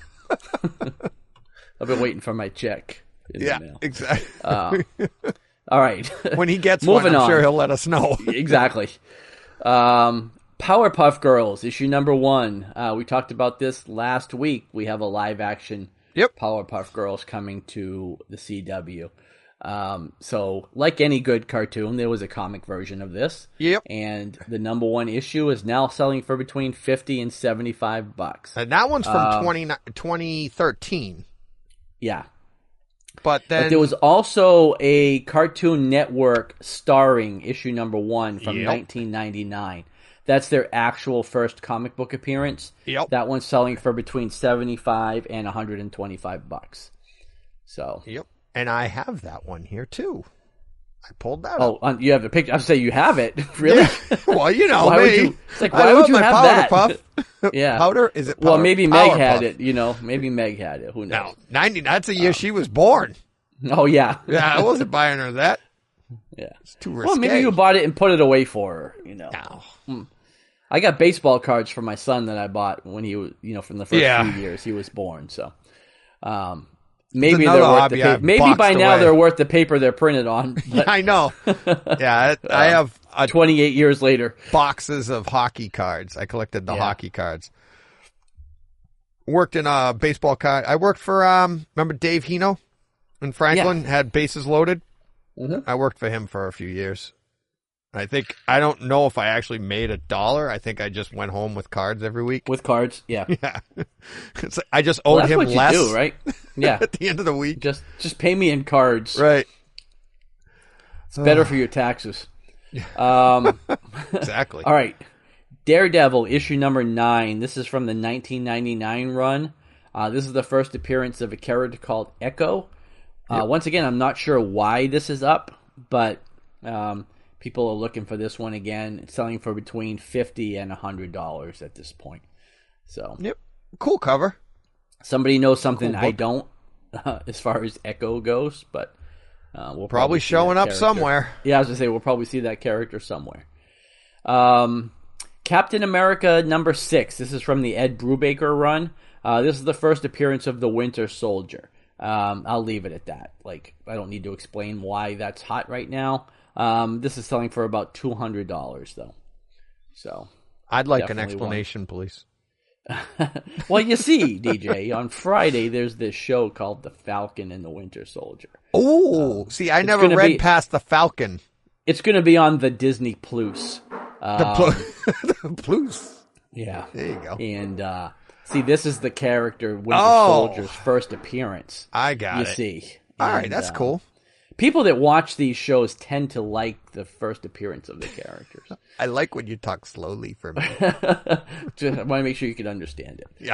been waiting for my check. Yeah, exactly. All right. When he gets one, I'm sure he'll let us know. Exactly. Powerpuff Girls, issue number 1. We talked about this last week. We have a live-action Powerpuff Girls coming to the CW. So, like any good cartoon, there was a comic version of this. Yep. And the number 1 issue is now selling for between $50 and $75. And that one's from 2013. Yeah. But there was also a Cartoon Network starring issue number 1 from 1999. That's their actual first comic book appearance. Yep. That one's selling for between $75 and $125. So. Yep. And I have that one here too. I pulled that up. Oh, you have the picture. I say you have it. Really? Yeah. Well, you know, why would you have that? Puff. Yeah. Powder? Is it powder? Well, maybe Meg had it, Maybe Meg had it. Who knows? No, 90, that's the year she was born. Oh, yeah. Yeah, I wasn't buying her that. Yeah. It's too risky. Well, maybe you bought it and put it away for her, No. I got baseball cards for my son that I bought when he was, from the first few years he was born. So, maybe they're worth maybe by now they're worth the paper they're printed on. But I know. Yeah, I have 28 years later boxes of hockey cards. I collected the hockey cards. Worked in a baseball card. I worked for remember Dave Hino in Franklin had Bases Loaded. Mm-hmm. I worked for him for a few years. I don't know if I actually made $1. I think I just went home with cards every week. With cards, yeah. Yeah. It's like I just owed him what less. You do, right? Yeah. At the end of the week. Just pay me in cards. Right. It's better for your taxes. Exactly. All right. Daredevil, issue number 9. This is from the 1999 run. This is the first appearance of a character called Echo. Once again, I'm not sure why this is up, but people are looking for this one again. It's selling for between $50 and $100 at this point. So, yep, cool cover. Somebody knows something I don't, as far as Echo goes, but we'll probably showing up somewhere. Yeah, I was gonna say we'll probably see that character somewhere. Captain America number 6. This is from the Ed Brubaker run. This is the first appearance of the Winter Soldier. I'll leave it at that. Like, I don't need to explain why that's hot right now. This is selling for about $200 though. So I'd like an explanation, please. Well, you see, DJ, on Friday there's this show called The Falcon and the Winter Soldier. Oh, see, I never read past The Falcon. It's going to be on the Disney Plus. The Plus. Yeah. There you go. And see, this is the character Winter Soldier's first appearance. I got it. You see. All right, that's cool. People that watch these shows tend to like the first appearance of the characters. I like when you talk slowly for me. Just I want to make sure you can understand it. Yeah.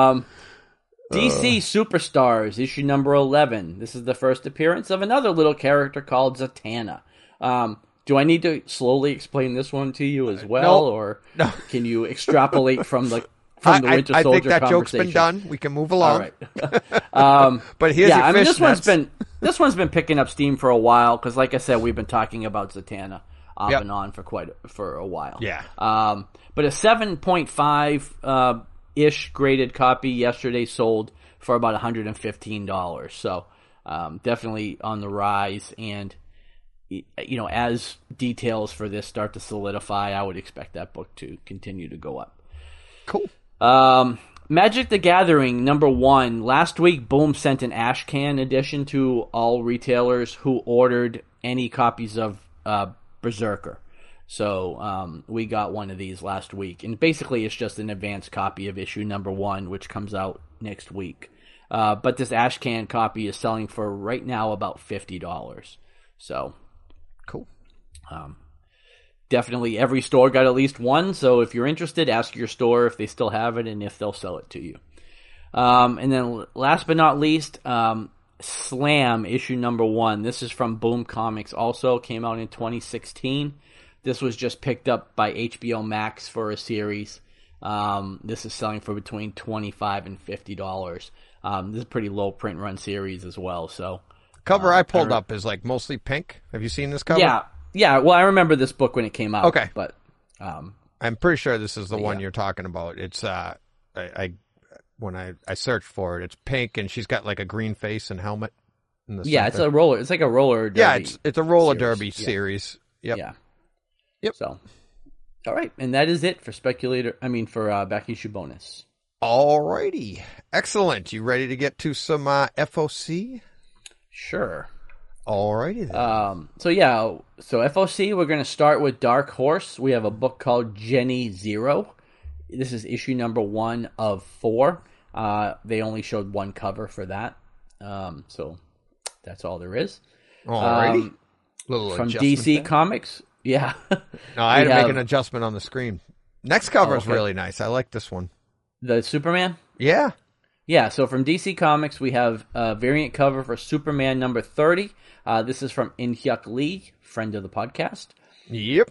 DC Superstars, issue number 11. This is the first appearance of another little character called Zatanna. Do I need to slowly explain this one to you as well, or can you extrapolate from the Winter Soldier I think that conversation? joke's been done. We can move along. All right. But here's your fish this one's been picking up steam for a while because, like I said, we've been talking about Zatanna off and on for a while. Yeah. But a 7.5 ish graded copy yesterday sold for about $115. So definitely on the rise, and as details for this start to solidify, I would expect that book to continue to go up. Cool. Magic the Gathering number 1. Last week, Boom sent an Ashcan edition to all retailers who ordered any copies of Berserker. So we got one of these last week, and basically it's just an advanced copy of issue number 1, which comes out next week. But this Ashcan copy is selling for right now about $50. So cool. Definitely every store got at least one, so if you're interested, ask your store if they still have it and if they'll sell it to you. And then last but not least, Slam, issue number 1. This is from Boom Comics also, came out in 2016. This was just picked up by HBO Max for a series. This is selling for between $25 and $50. This is a pretty low print run series as well. So cover I pulled up is like mostly pink. Have you seen this cover? Yeah, well, I remember this book when it came out. Okay. But I'm pretty sure this is the one you're talking about. It's when I searched for it, it's pink, and she's got like a green face and helmet in the center. It's a roller. It's like a roller derby. Yeah, it's a roller derby series. Yep. Yeah. Yep. So, all right, and that is it for for back issue bonus. All righty, excellent. You ready to get to some FOC? Sure. Alrighty then. So FOC, we're going to start with Dark Horse. We have a book called Jenny Zero. This is issue number 1 of 4. They only showed one cover for that. So that's all there is. Alrighty. From DC Comics. Yeah. No, I had to make an adjustment on the screen. Next cover is really nice. I like this one. The Superman? Yeah. Yeah, so from DC Comics, we have a variant cover for Superman number 30. This is from In-Hyuk Lee, friend of the podcast. Yep.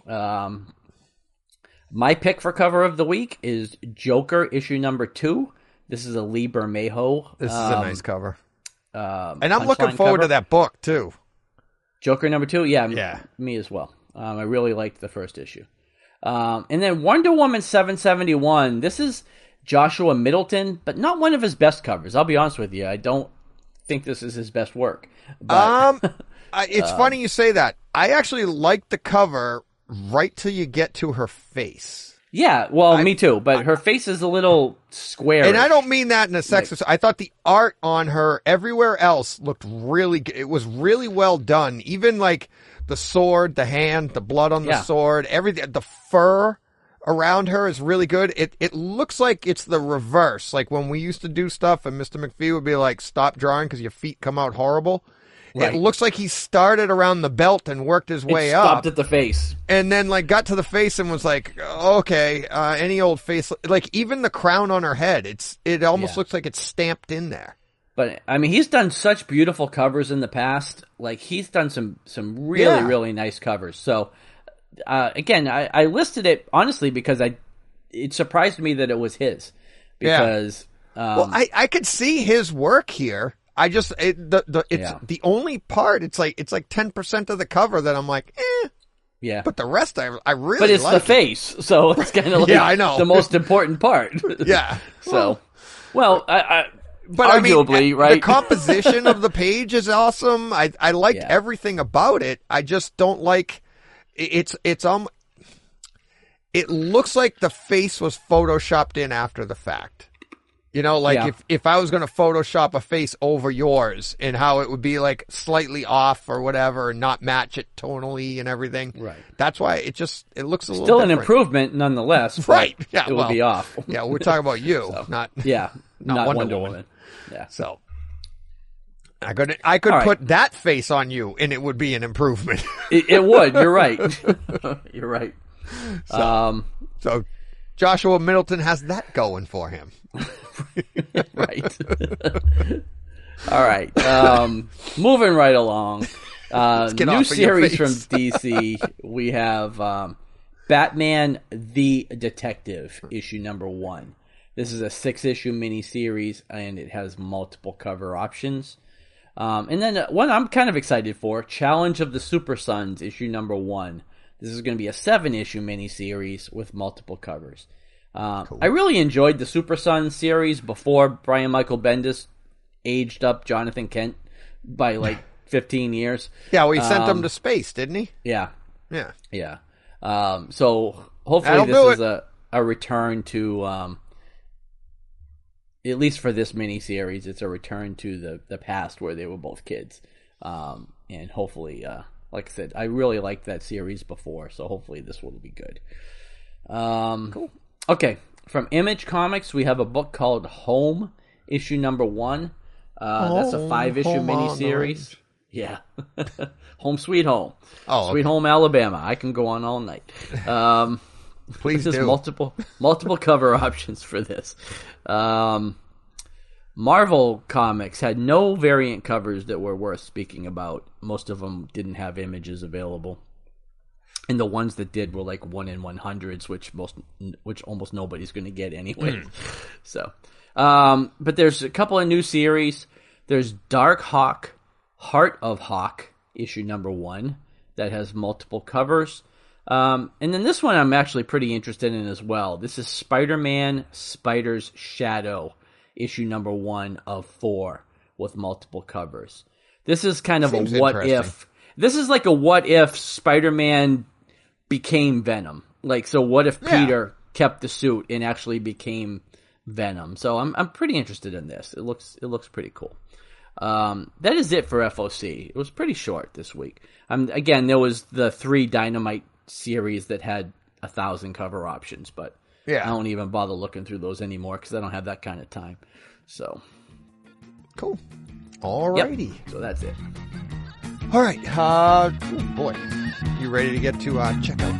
My pick for cover of the week is Joker, issue number 2. This is a Lee Bermejo. This is a nice cover. And I'm looking forward to that book, too. Joker number 2? Yeah. Me as well. I really liked the first issue. And then Wonder Woman 771. This is Joshua Middleton, but not one of his best covers. I'll be honest with you. I don't think this is his best work. But, it's funny you say that. I actually like the cover right till you get to her face. Yeah, well, me too. But her face is a little square. And I don't mean that in a sexist. I thought the art on her everywhere else looked really good. It was really well done. Even like the sword, the hand, the blood on the sword, everything, the fur around her is really good. It looks like it's the reverse. Like when we used to do stuff and Mr. McPhee would be like, stop drawing because your feet come out horrible. Right. It looks like he started around the belt and worked his way up. Stopped at the face. And then like got to the face and was like, okay, any old face. Like even the crown on her head, it almost looks like it's stamped in there. But I mean, he's done such beautiful covers in the past. Like he's done some really, really nice covers. So again, I listed it honestly because it surprised me that it was his. Because well, I could see his work here. I just the only part. It's like 10% of the cover that I'm like, yeah. But the rest, I really. But it's like the face, so it's kind of like I know. the most important part. Yeah. So, well, but arguably, I mean, right? The composition of the page is awesome. I liked everything about it. I just don't like it looks like the face was photoshopped in after the fact. You know, like if I was going to Photoshop a face over yours and how it would be like slightly off or whatever and not match it tonally and everything. Right. That's why it looks a little still different. an improvement nonetheless. Right. Yeah. It would be off. Yeah. We're talking about you, not Wonder Woman. Yeah. So I could put that face on you and it would be an improvement. It would. You're right. You're right. So Joshua Middleton has that going for him. Right. All right. Moving right along. New series from DC. We have Batman the Detective, issue number 1. This is a 6-issue miniseries, and it has multiple cover options. And then one I'm kind of excited for, Challenge of the Super Sons, issue number 1. This is going to be a 7-issue miniseries with multiple covers. Cool. I really enjoyed the Super Sons series before Brian Michael Bendis aged up Jonathan Kent by like 15 years. Yeah, well, he sent him to space, didn't he? Yeah. Yeah. Yeah. So hopefully this is a return to, at least for this miniseries, it's a return to the past where they were both kids. And hopefully, like I said, I really liked that series before, so hopefully this will be good. Cool. Okay, from Image Comics, we have a book called Home, issue number 1. That's a 5-issue miniseries. Yeah. Home Sweet Home. Oh, Sweet Home, Alabama. I can go on all night. Please do. Multiple cover options for this. Marvel Comics had no variant covers that were worth speaking about. Most of them didn't have images available. And the ones that did were like 1 in 100s, which almost nobody's going to get anyway. So, but there's a couple of new series. There's Dark Hawk, Heart of Hawk, issue number 1, that has multiple covers. And then this one I'm actually pretty interested in as well. This is Spider-Man Spider's Shadow, issue number 1 of 4, with multiple covers. This is kind of Seems a what if. This is like a what if Spider-Man became Venom. Like, so what if Peter kept the suit and actually became Venom? So I'm pretty interested in this. It looks pretty cool. That is it for FOC. It was pretty short this week. Again, there was the 3 Dynamite series that had 1,000 cover options, but I don't even bother looking through those anymore because I don't have that kind of time. So cool. Alrighty. Yep. So that's it. All right. Oh boy, you ready to get to checkout?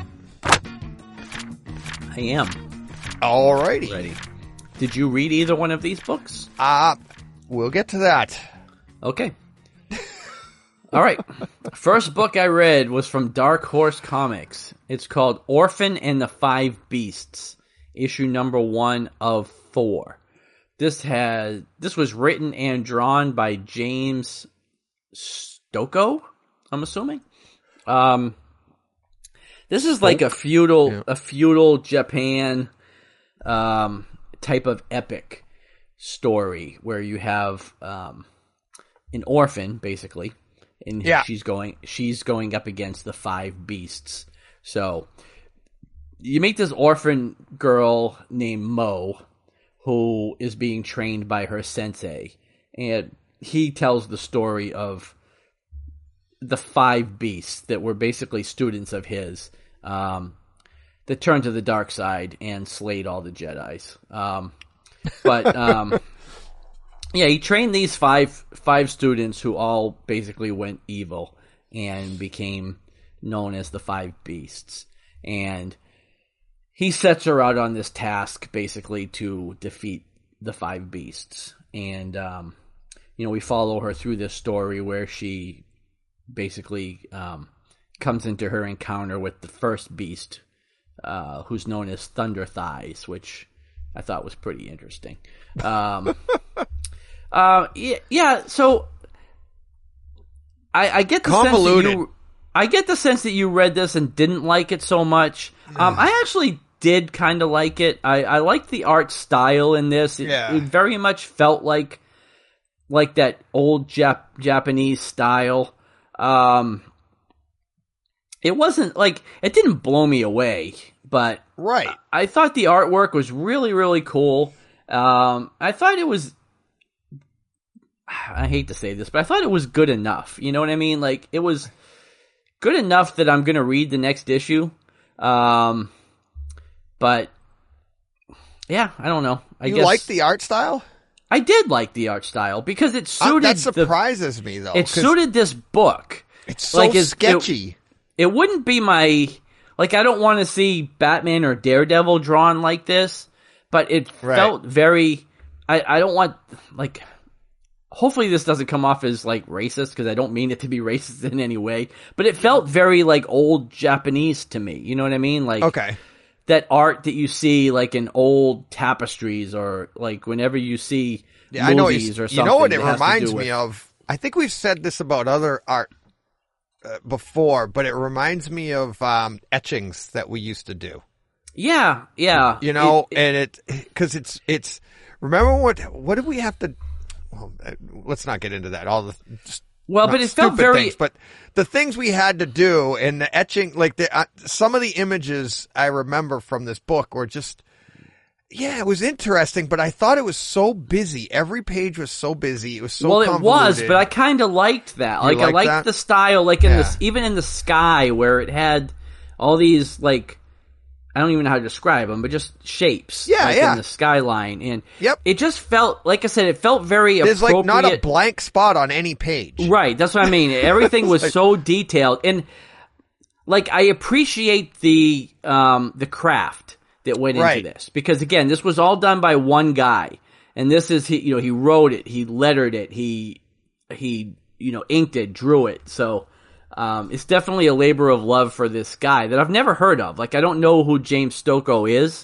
I am. Alrighty. Ready. Did you read either one of these books? We'll get to that. Okay. All right. First book I read was from Dark Horse Comics. It's called Orphan and the 5 Beasts, issue number 1 of 4. This was written and drawn by James Stocco, I'm assuming. This is like a feudal Japan type of epic story where you have an orphan basically, and she's going up against the 5 beasts. So you meet this orphan girl named Mo, who is being trained by her sensei, and he tells the story of the 5 beasts that were basically students of his, that turned to the dark side and slayed all the Jedis. He trained these five students who all basically went evil and became known as the 5 beasts. And he sets her out on this task basically to defeat the 5 beasts. And, we follow her through this story where she basically comes into her encounter with the first beast, who's known as Thunder Thighs, which I thought was pretty interesting. So I get the convoluted. I get the sense that you read this and didn't like it so much. I actually did kind of like it. I liked the art style in this. It very much felt like that old Japanese style. It wasn't like, it didn't blow me away, but right. I thought the artwork was really, really cool. I thought it was, I hate to say this, but I thought it was good enough. You know what I mean? Like, it was good enough that I'm going to read the next issue. But yeah, I don't know. I guess like the art style? I did like the art style because it suited. That surprises me though. It suited this book. It's so sketchy. It wouldn't be my, like, I don't want to see Batman or Daredevil drawn like this, but it felt very, I don't want, like, hopefully this doesn't come off as, like, racist, because I don't mean it to be racist in any way, but it felt very, like, old Japanese to me, you know what I mean? Like, that art that you see, like, in old tapestries, or, like, whenever you see movies or something. You know what it reminds me of? I think we've said this about other art before, but it reminds me of etchings that we used to do. Yeah. You know, because it's remember what did we have to? Well, let's not get into that. But it felt very. Things, but the things we had to do and the etching, like some of the images I remember from this book were just. Yeah, it was interesting, but I thought it was so busy. Every page was so busy. It was so convoluted. It was, but I kind of liked that. Like, I liked the style, like even in the sky, where it had all these, like, I don't even know how to describe them, but just shapes. In the skyline. And it just felt, like I said, it felt very appropriate. There's, like, not a blank spot on any page. Right, that's what I mean. Everything was so detailed. And, like, I appreciate the craft that went into this, because again, this was all done by one guy, and this is he wrote it, he lettered it, he inked it, drew it. So it's definitely a labor of love for this guy that I've never heard of. Like, I don't know who James Stokoe is.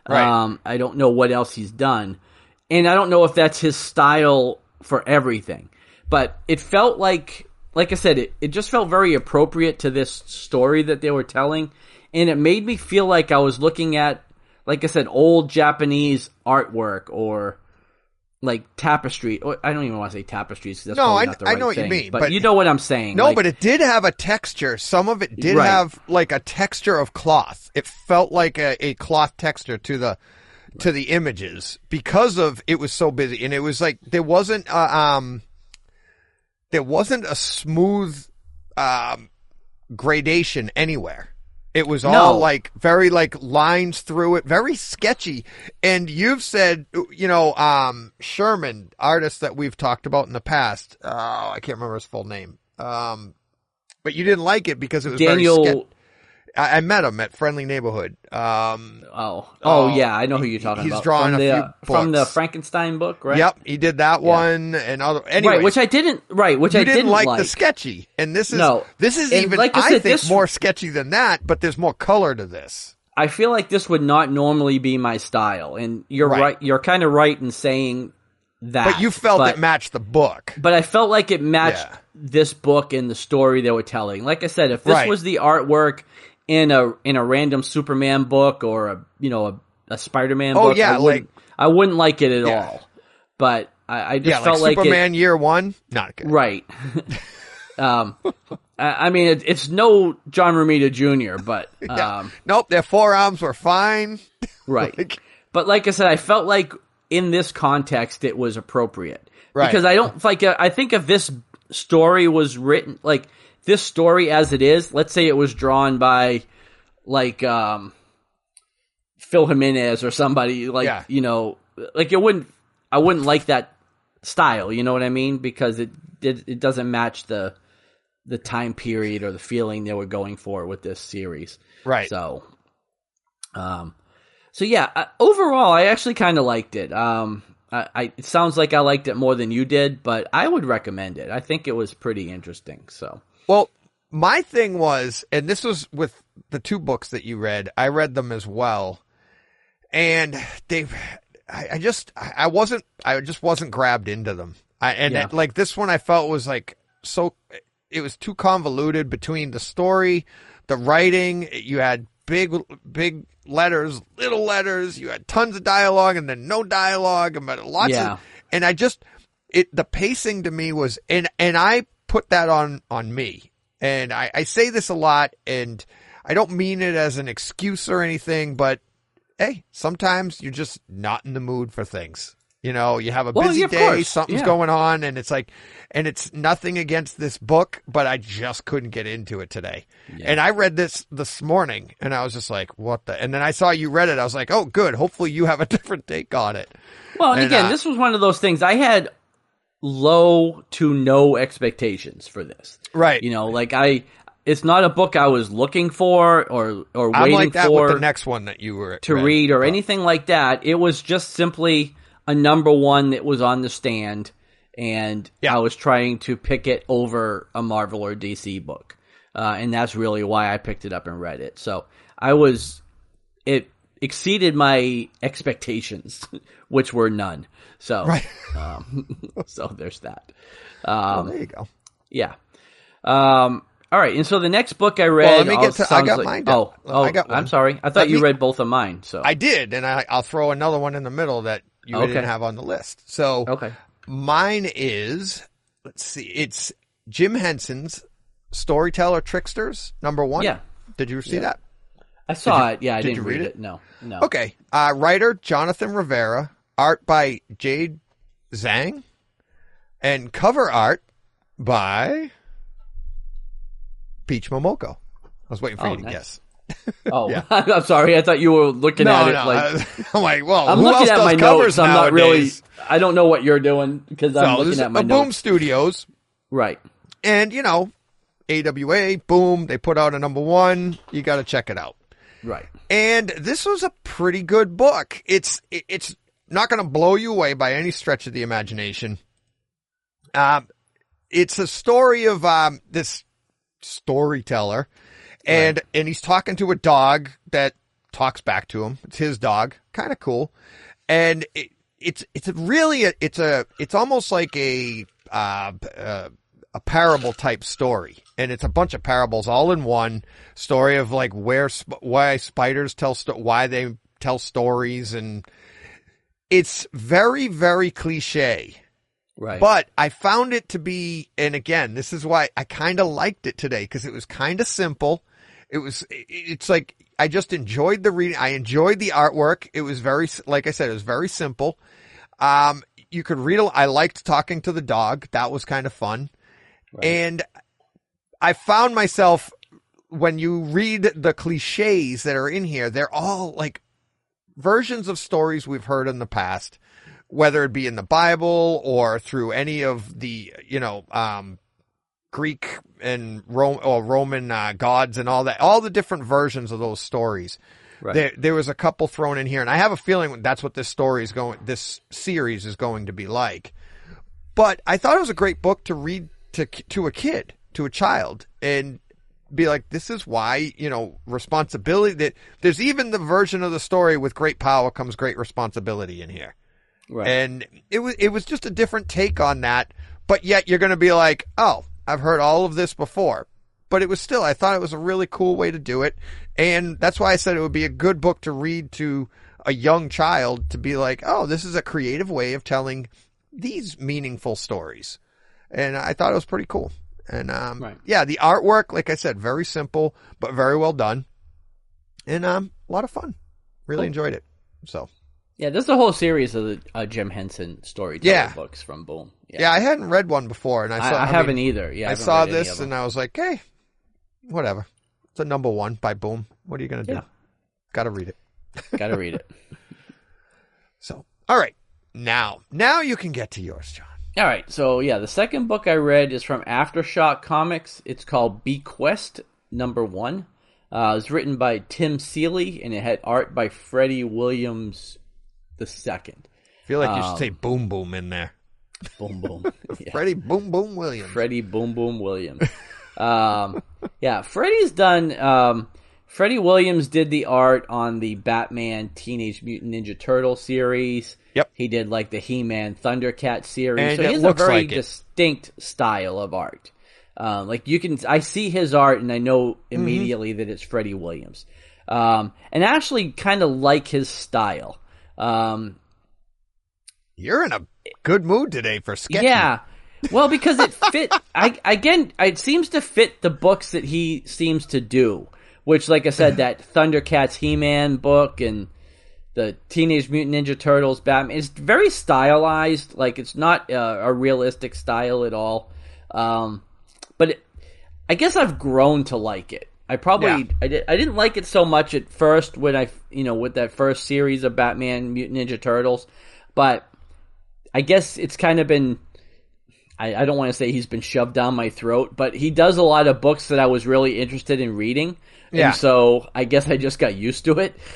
I don't know what else he's done, and I don't know if that's his style for everything. But it felt like I said, it just felt very appropriate to this story that they were telling, and it made me feel like I was looking at, like I said, old Japanese artwork, or like tapestry. I don't even want to say tapestries, because that's probably not the right thing. I know what you mean. But you know what I'm saying. No, but it did have a texture. Some of it did have like a texture of cloth. It felt like a cloth texture to the images, because of it was so busy, and it was like there wasn't a smooth gradation anywhere. It was all like very like lines through it, very sketchy. And you've said, Sherman, artist that we've talked about in the past. I can't remember his full name. But you didn't like it because it was Daniel. Very I met him at Friendly Neighborhood. Yeah, I know who you're talking about. He's drawn a few books. From the Frankenstein book, right? Yep, he did that one and other. Anyway, which I didn't. Right, which I didn't like the sketchy, and this is and even like I think more sketchy than that. But there's more color to this. I feel like this would not normally be my style, and you're right. You're kind of right in saying that. But you felt it matched the book. But I felt like it matched this book and the story they were telling. Like I said, if this was the artwork in a random Superman book or a Spider-Man book, I wouldn't like it at all. But I just felt like Superman Year One, not good. Right. I mean, it's no John Romita Jr., but nope, their forearms were fine. Right. But like I said, I felt like in this context it was appropriate. Right. Because I think if this story was written, like this story as it is, let's say it was drawn by like Phil Jimenez or somebody like like I wouldn't like that style, you know what I mean? Because it doesn't match the time period or the feeling they were going for with this series. Right. So yeah, overall I actually kind of liked it. It sounds like I liked it more than you did, but I would recommend it. I think it was pretty interesting. So, well, my thing was, and this was with the 2 books that you read, I read them as well. And I just wasn't grabbed into them. Like this one I felt was like, it was too convoluted between the story, the writing. You had big letters, little letters. You had tons of dialogue and then no dialogue, and and the pacing to me was, and I put that on me. And I say this a lot, and I don't mean it as an excuse or anything, but hey, sometimes you're just not in the mood for things. You know, you have a busy day, something's going on, and it's like, and it's nothing against this book, but I just couldn't get into it today. Yeah. And I read this morning, and I was just like, what the? And then I saw you read it. I was like, oh, good. Hopefully you have a different take on it. Well, and again, this was one of those things. I had low to no expectations for this. Right. You know, like it's not a book I was looking for or waiting I'm like that for with the next one that you were to read or anything like that. It was just simply a number one that was on the stand, and I was trying to pick it over a Marvel or DC book. And that's really why I picked it up and read it. So it exceeded my expectations, which were none. So, so there's that. Well, there you go. Yeah. All right, and so the next book I read. Well, let me get to. I got mine. I got one. I'm sorry. I thought you read both of mine. So I did, and I'll throw another one in the middle that you didn't have on the list. So mine is, let's see, it's Jim Henson's Storyteller Tricksters #1. Yeah. Did you see that? I saw it. Yeah, I didn't read it. No. Okay. Writer Jonathan Rivera, art by Jade Zhang, and cover art by Peach Momoko. I was waiting for you to guess. Oh, yeah. I'm sorry. I thought you were looking at it like. I'm like, well, I'm who looking else at does my covers notes. I'm not really. nowadays? I don't know what you're doing because I'm looking at my notes. Boom Studios, right? And AWA, Boom. They put out a #1. You got to check it out, right? And this was a pretty good book. It's not going to blow you away by any stretch of the imagination. It's a story of this storyteller. And he's talking to a dog that talks back to him. It's his dog. Kind of cool. And it's almost like a parable type story. And it's a bunch of parables all in one story of like why spiders why they tell stories. And it's very, very cliche. Right. But I found it to be, and again, this is why I kind of liked it today, because it was kind of simple. It's like, I just enjoyed the reading. I enjoyed the artwork. It was like I said, it was very simple. You could read, I liked talking to the dog. That was kind of fun. Right. And I found myself, when you read the cliches that are in here, they're all like versions of stories we've heard in the past, whether it be in the Bible or through any of the, Greek and Roman gods and all that, all the different versions of those stories. Right. There was a couple thrown in here, and I have a feeling that's what this series is going to be like. But I thought it was a great book to read to a kid, to a child, and be like, this is why, responsibility. That there's even the version of the story with great power comes great responsibility in here. Right. And it was just a different take on that, but yet you're going to be like, oh, I've heard all of this before. but it was still, I thought it was a really cool way to do it. And that's why I said it would be a good book to read to a young child, to be like, oh, this is a creative way of telling these meaningful stories. And I thought it was pretty cool. And, yeah, the artwork, like I said, very simple, but very well done. And, a lot of fun. Really enjoyed it. So. Yeah, there's a whole series of the Jim Henson storytelling books from Boom. Yeah, I hadn't read one before, and I haven't either. Yeah, I saw this and I was like, hey, whatever. It's a number one by Boom. What are you going to do? Got to read it. Got to read it. So, all right. Now you can get to yours, John. All right. So, yeah, the second book I read is from Aftershock Comics. It's called Bequest #1. It was written by Tim Seeley, and it had art by Freddie Williams II. I feel like you should say Boom Boom in there. Boom Boom. Yeah. Freddie Boom Boom Williams. Freddie Boom Boom Williams. Yeah, Freddie's done... Freddie Williams did the art on the Batman Teenage Mutant Ninja Turtle series. Yep. He did like the He-Man Thundercat series. And so he has a very distinct style of art. I see his art and I know immediately that it's Freddie Williams. And I actually kind of like his style. You're in a good mood today for sketching. Yeah. Well, because it fit, it seems to fit the books that he seems to do. Which, like I said, that Thundercats He-Man book and the Teenage Mutant Ninja Turtles Batman, it's very stylized. Like, it's not a realistic style at all. But I guess I've grown to like it. I didn't like it so much at first when with that first series of Batman Mutant Ninja Turtles. But I guess it's kind of been, I don't want to say he's been shoved down my throat, but he does a lot of books that I was really interested in reading. Yeah. And so I guess I just got used to it.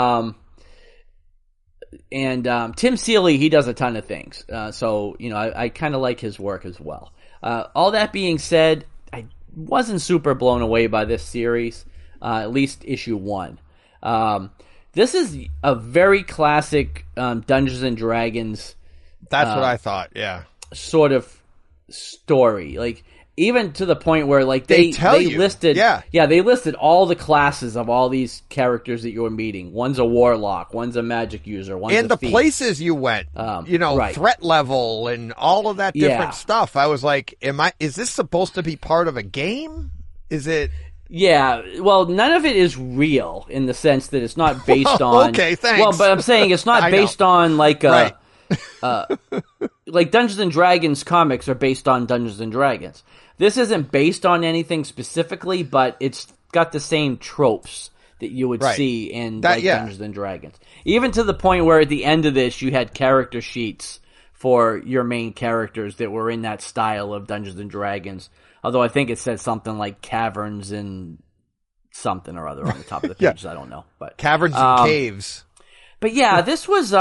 Tim Seeley, he does a ton of things. I kind of like his work as well. All that being said, I wasn't super blown away by this series, at least issue 1. This is a very classic Dungeons and Dragons. That's what I thought, yeah. Sort of story. Like, even to the point where, like, they listed, they listed all the classes of all these characters that you were meeting. One's a warlock, one's a magic user, one's and a the thief. Places you went, right. threat level and all of that different stuff. I was like, is this supposed to be part of a game? Is it? Yeah, well, none of it is real in the sense that it's not based on. Okay, thanks. Well, but I'm saying it's not based on like a. Right. Like Dungeons and Dragons comics are based on Dungeons and Dragons. This isn't based on anything specifically, but it's got the same tropes that you would see in Dungeons and Dragons. Even to the point where at the end of this, you had character sheets for your main characters that were in that style of Dungeons and Dragons. Although I think it said something like caverns and something or other on the top of the pages. I don't know, but caverns and caves. But yeah, this was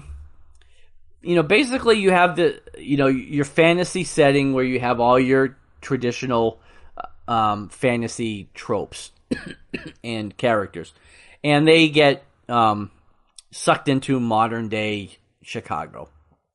basically you have your fantasy setting where you have all your traditional fantasy tropes and characters, and they get sucked into modern day Chicago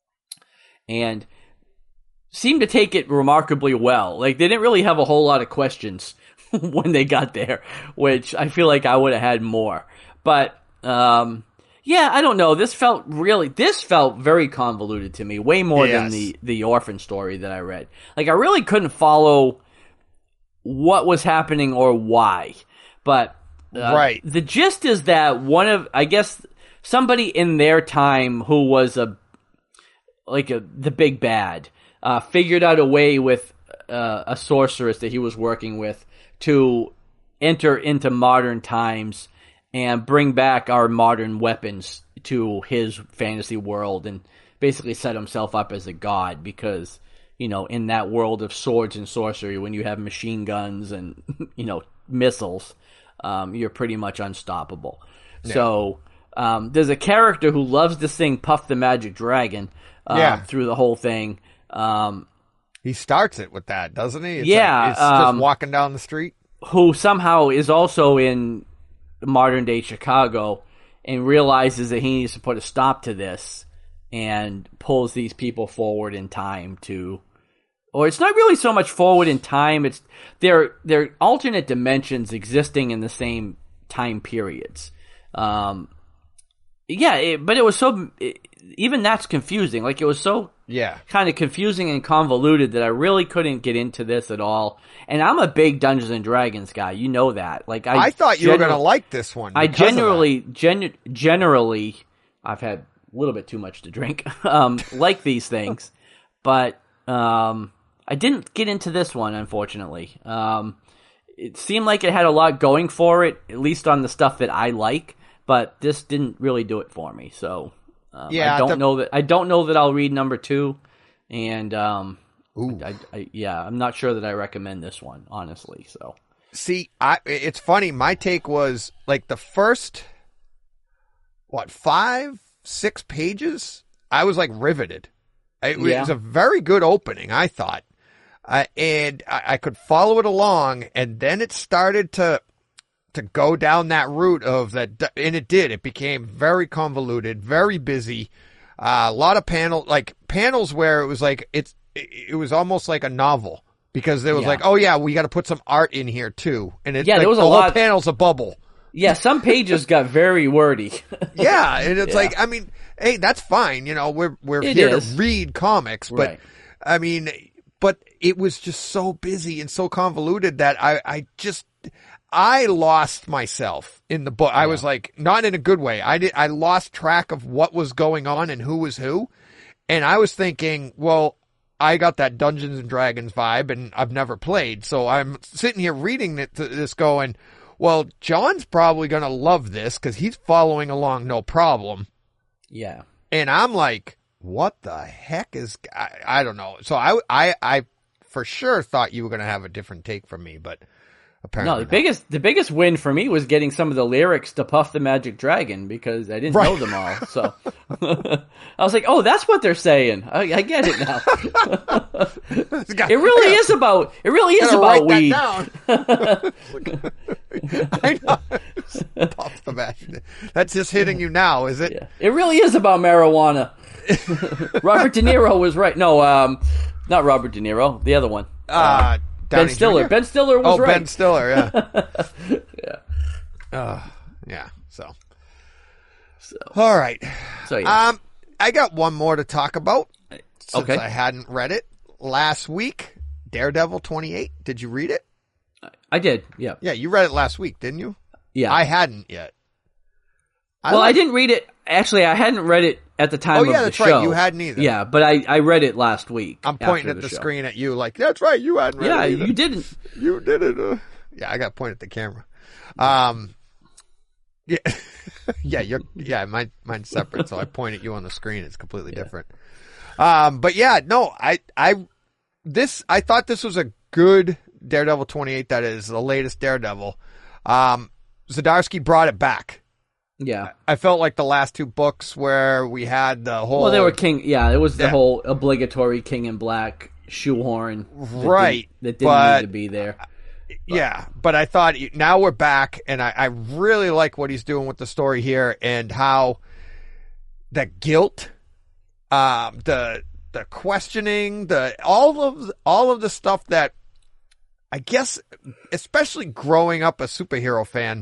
and seem to take it remarkably well. Like, they didn't really have a whole lot of questions when they got there, which I feel like I would have had more. But yeah, I don't know. This felt very convoluted to me, way more than the Orphan story that I read. Like, I really couldn't follow what was happening or why. But the gist is that somebody in their time who was the big bad figured out a way with a sorceress that he was working with to enter into modern times and bring back our modern weapons to his fantasy world and basically set himself up as a god because, in that world of swords and sorcery, when you have machine guns and, missiles, you're pretty much unstoppable. Yeah. So, there's a character who loves to sing Puff the Magic Dragon through the whole thing. He starts it with that, doesn't he? It's just walking down the street. Who somehow is also in modern day Chicago and realizes that he needs to put a stop to this and pulls these people forward in time to or it's not really so much forward in time. It's they're alternate dimensions existing in the same time periods. But it was so even that's confusing. Like it was so kind of confusing and convoluted that I really couldn't get into this at all. And I'm a big Dungeons and Dragons guy. You know that. Like I thought you were going to like this one. I generally, I've had a little bit too much to drink, like these things, but I didn't get into this one, unfortunately. It seemed like it had a lot going for it, at least on the stuff that I like, but this didn't really do it for me. So I don't know that I'll read number 2, and I'm not sure that I recommend this one, honestly. So see, it's funny. My take was like the first 5-6 pages, I was like riveted. It was a very good opening, I thought. And I could follow it along, and then it started to go down that route of that, and it did. It became very convoluted, very busy. A lot of panels where it was like it was almost like a novel, because there was like, oh yeah, we got to put some art in here too, and it's like, there was a lot. Panel's a bubble. Yeah, some pages got very wordy. Yeah, and it's like, I mean, hey, that's fine. You know, we're here to read comics, but right. I mean, but it was just so busy and so convoluted that I lost myself in the book. I was like, not in a good way. I lost track of what was going on and who was who. And I was thinking, well, I got that Dungeons and Dragons vibe, and I've never played. So I'm sitting here reading this going, well, John's probably going to love this because he's following along no problem. Yeah. And I'm like, what the heck is, I don't know. So I for sure thought you were going to have a different take from me, but apparently the biggest win for me was getting some of the lyrics to Puff the Magic Dragon, because I didn't know them all. So I was like, oh, that's what they're saying. I get it now. It really is about weed. I know. Puff the Magic. That's just hitting you now, is it? Yeah. It really is about marijuana. Robert De Niro was right. No, not Robert De Niro. The other one. Ben Stiller. Jr.? Ben Stiller was right. Oh, Ben Stiller, yeah. Yeah. Yeah, so. All right. So, yeah. I got one more to talk about since Okay. I hadn't read it. Last week, Daredevil 28. Did you read it? I did, yeah. Yeah, you read it last week, didn't you? Yeah. I hadn't yet. I didn't read it. Actually, I hadn't read it at the time of the show. Oh, yeah, that's right. You hadn't either. Yeah, but I read it last week. I'm pointing at the screen at you like, that's right, you hadn't read it either. You didn't. You did it. Yeah, I got to point at the camera. Yeah. Mine's separate, so I point at you on the screen. It's completely different. But yeah, no, I thought this was a good Daredevil 28. That is the latest Daredevil. Zdarsky brought it back. Yeah. I felt like the last 2 books where we had the whole... Well, they were King... Yeah, it was the whole obligatory King in Black shoehorn. Right. That didn't need to be there. Yeah, but I thought now we're back, and I really like what he's doing with the story here, and how the guilt, the questioning, all of the stuff that I guess, especially growing up a superhero fan,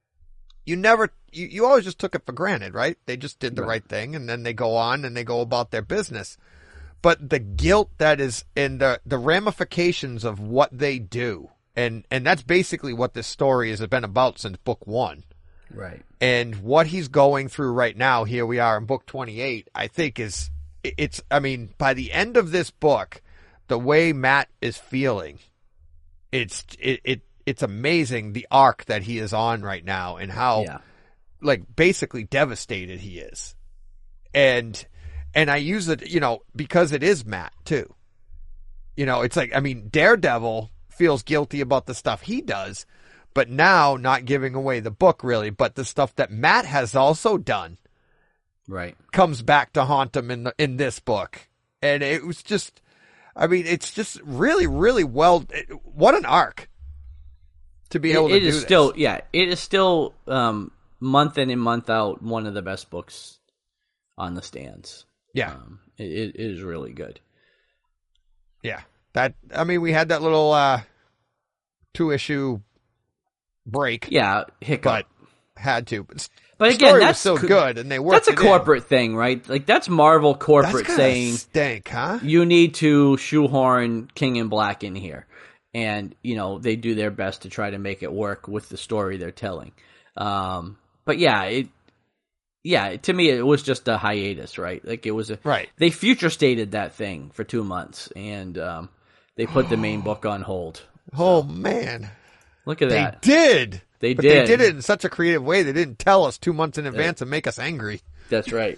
you always just took it for granted, right? They just did the right thing, and then they go on and they go about their business. But the guilt that is in the ramifications of what they do, and that's basically what this story has been about since book 1. Right. And what he's going through right now, here we are in book 28, I think by the end of this book, the way Matt is feeling, it's amazing the arc that he is on right now, and how basically devastated he is. And I use it, because it is Matt too. It's like, Daredevil feels guilty about the stuff he does, but now not giving away the book really, but the stuff that Matt has also done, right, comes back to haunt him in this book. And it was just, it's just really, really well, what an arc to be able to do this. It is still, month in and month out, one of the best books on the stands. Yeah. It is really good. Yeah. We had that little 2-issue break. Yeah, hiccup. But had to. But the again, story that's was so good, and they worked. That's a corporate thing, right? Like that's Marvel corporate that's saying, "Stink, huh? You need to shoehorn King in Black in here." And, they do their best to try to make it work with the story they're telling. But to me, it was just a hiatus, right? Like it was right. They future stated that thing for 2 months, and they put the main book on hold. Oh man, look at that! They did. They did it in such a creative way. They didn't tell us 2 months in advance and make us angry. That's right.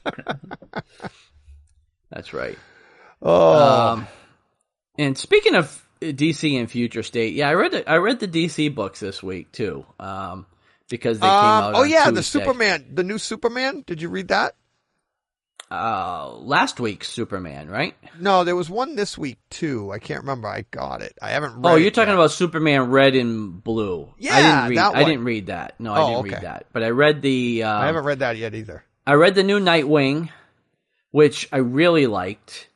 That's right. Oh. And speaking of DC and future state, yeah, I read the DC books this week too, because they came out. Oh yeah, Tuesday. the new Superman. Did you read that? Last week's Superman, right? No, there was one this week too. I can't remember. I got it. I haven't read it. Oh, you're talking about Superman Red and Blue. Yeah, I didn't read that. No, I didn't read that. But I read the. I haven't read that yet either. I read the new Nightwing, which I really liked.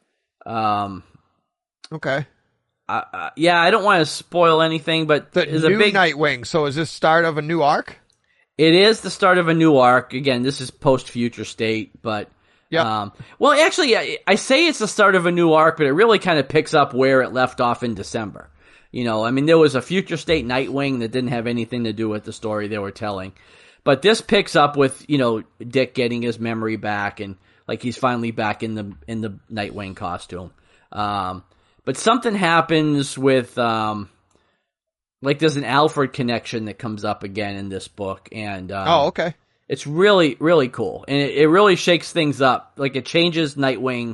Okay. Yeah, I don't want to spoil anything, but there's a big Nightwing. So is this start of a new arc? It is the start of a new arc. Again, this is post Future State, but well, actually, I say it's the start of a new arc, but it really kind of picks up where it left off in December. There was a Future State Nightwing that didn't have anything to do with the story they were telling, but this picks up with Dick getting his memory back and like he's finally back in the Nightwing costume. But something happens with, there's an Alfred connection that comes up again in this book. And, okay. It's really, really cool. And it really shakes things up. Like, it changes Nightwing,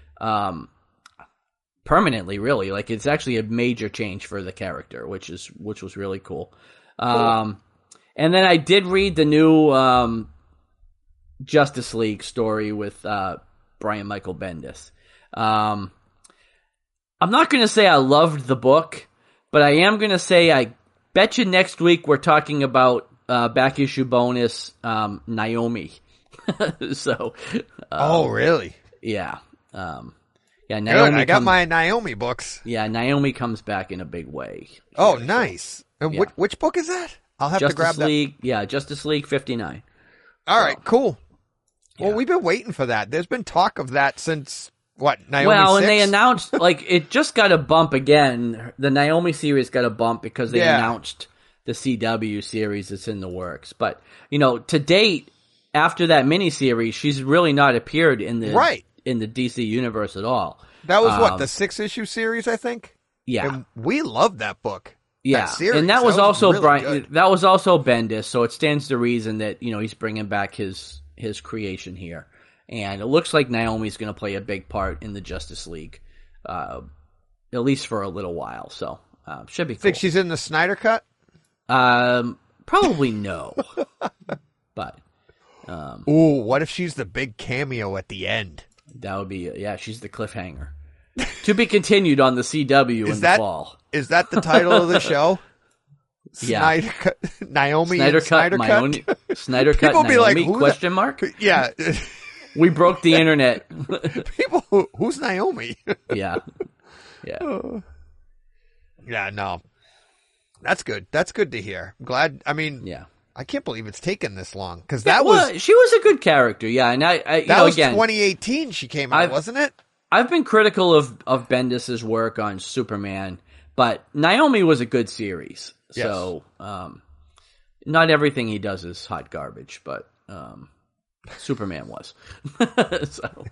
permanently, really. Like, it's actually a major change for the character, which was really cool. And then I did read the new, Justice League story with, Brian Michael Bendis. I'm not going to say I loved the book, but I am going to say I bet you next week we're talking about back issue bonus Naomi. So. Oh, really? Yeah. Naomi. Good. I got my Naomi books. Yeah, Naomi comes back in a big way. Oh, nice. And which book is that? I'll have to grab that. Yeah, Justice League 59. All right, cool. Yeah. Well, we've been waiting for that. There's been talk of that since. What, Naomi 6? And they announced, it just got a bump again. The Naomi series got a bump because they announced the CW series that's in the works. But, to date, after that miniseries, she's really not appeared in the DC universe at all. That was the 6-issue series, I think? Yeah. And we loved that book. Yeah. That series. And that was also really good. That was also Bendis, so it stands to reason that, he's bringing back his creation here. And it looks like Naomi's going to play a big part in the Justice League, at least for a little while. So, should be cool. Think she's in the Snyder Cut? Probably no. But, ooh, what if she's the big cameo at the end? That would be, she's the cliffhanger. To be continued on the CW in the fall. Is that the title of the show? Yeah. Naomi Snyder and Snyder Cut. Snyder Cut People be Naomi, like, question mark? Yeah. We broke the internet. People, who's Naomi? Yeah. Yeah, no. That's good. That's good to hear. I'm glad. I mean, I can't believe it's taken this long because she was a good character. Yeah. And that was again, 2018 she came out, wasn't it? I've been critical of Bendis's work on Superman, but Naomi was a good series. Yes. So, not everything he does is hot garbage, but, Superman was. So.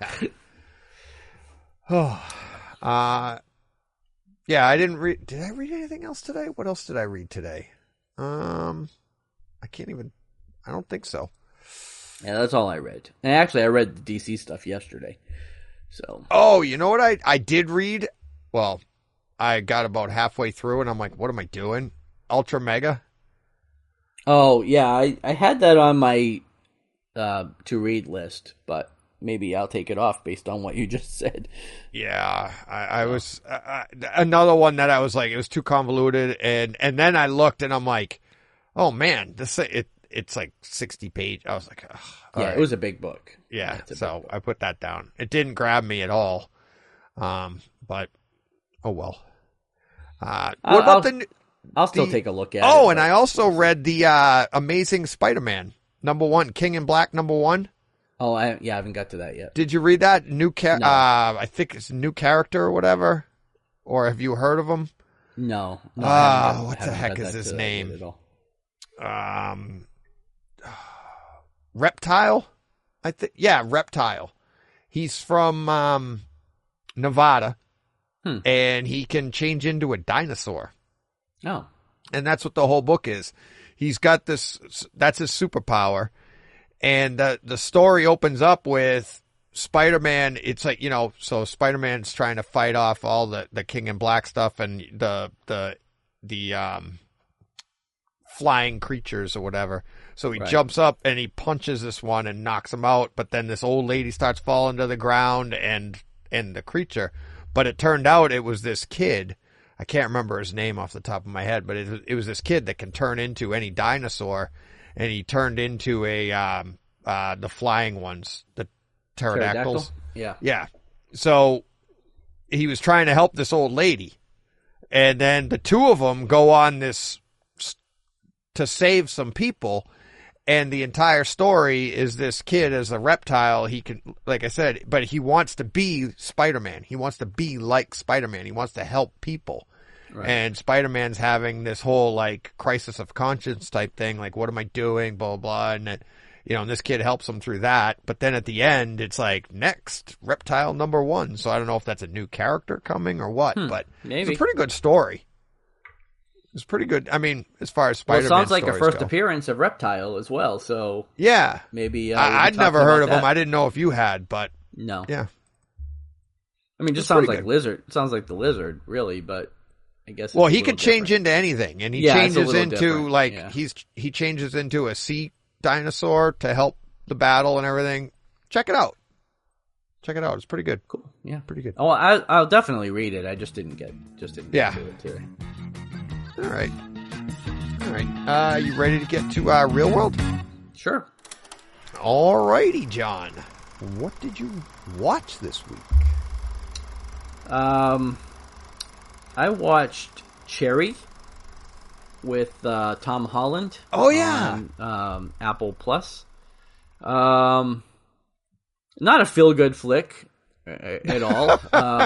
Yeah, I didn't read. Did I read anything else today? What else did I read today? I don't think so. Yeah, that's all I read. And actually, I read the DC stuff yesterday. So. Oh, you know what I did read? Well, I got about halfway through and I'm like, what am I doing? Ultra Mega? Oh, yeah, I had that on my to read list, but maybe I'll take it off based on what you just said. Yeah, I was another one that I was like, it was too convoluted, and then I looked and I'm like, oh man, it's like 60 pages. I was like, ugh, yeah, it was a big book. Yeah, so I put that down. It didn't grab me at all, but Oh well. What about I'll still take a look at it. Oh, and I also read the Amazing Spider-Man #1, King in Black #1. Oh, I haven't got to that yet. Did you read that? No. I think it's a new character or whatever. Or have you heard of him? No. What the heck is his name? Reptile? I think. Yeah, Reptile. He's from Nevada, and he can change into a dinosaur. Oh. And that's what the whole book is. He's got this. That's his superpower. And the story opens up with Spider-Man. It's like, so Spider-Man's trying to fight off all the King in Black stuff and the flying creatures or whatever. So he jumps up and he punches this one and knocks him out. But then this old lady starts falling to the ground and the creature. But it turned out it was this kid. I can't remember his name off the top of my head, but it was this kid that can turn into any dinosaur. And he turned into the flying ones, the pterodactyls. Yeah. Yeah. So he was trying to help this old lady. And then the two of them go on this to save some people. And the entire story is this kid as a reptile. He can, like I said, but he wants to be Spider-Man. He wants to be like Spider-Man. He wants to help people. Right. And Spider-Man's having this whole like crisis of conscience type thing. Like, what am I doing? Blah, blah, blah. And and this kid helps him through that. But then at the end, it's like, next, Reptile #1. So I don't know if that's a new character coming or what, but maybe. It's a pretty good story. It's pretty good. I mean, as far as Spider-Man it sounds like a first go. appearance of Reptile as well. So yeah, maybe I'd never heard of him. I didn't know if you had, but no. Yeah, I mean, it just sounds like Lizard. It sounds like the Lizard, really, but I guess. Well, he could change into anything, and he changes into he changes into a sea dinosaur to help the battle and everything. Check it out. It's pretty good. Cool. Yeah, pretty good. Oh, I'll definitely read it. I just didn't get to it today. All right. You ready to get to Real World? Sure. All righty, John. What did you watch this week? I watched Cherry with Tom Holland. Oh yeah. On Apple Plus. Not a feel-good flick at all.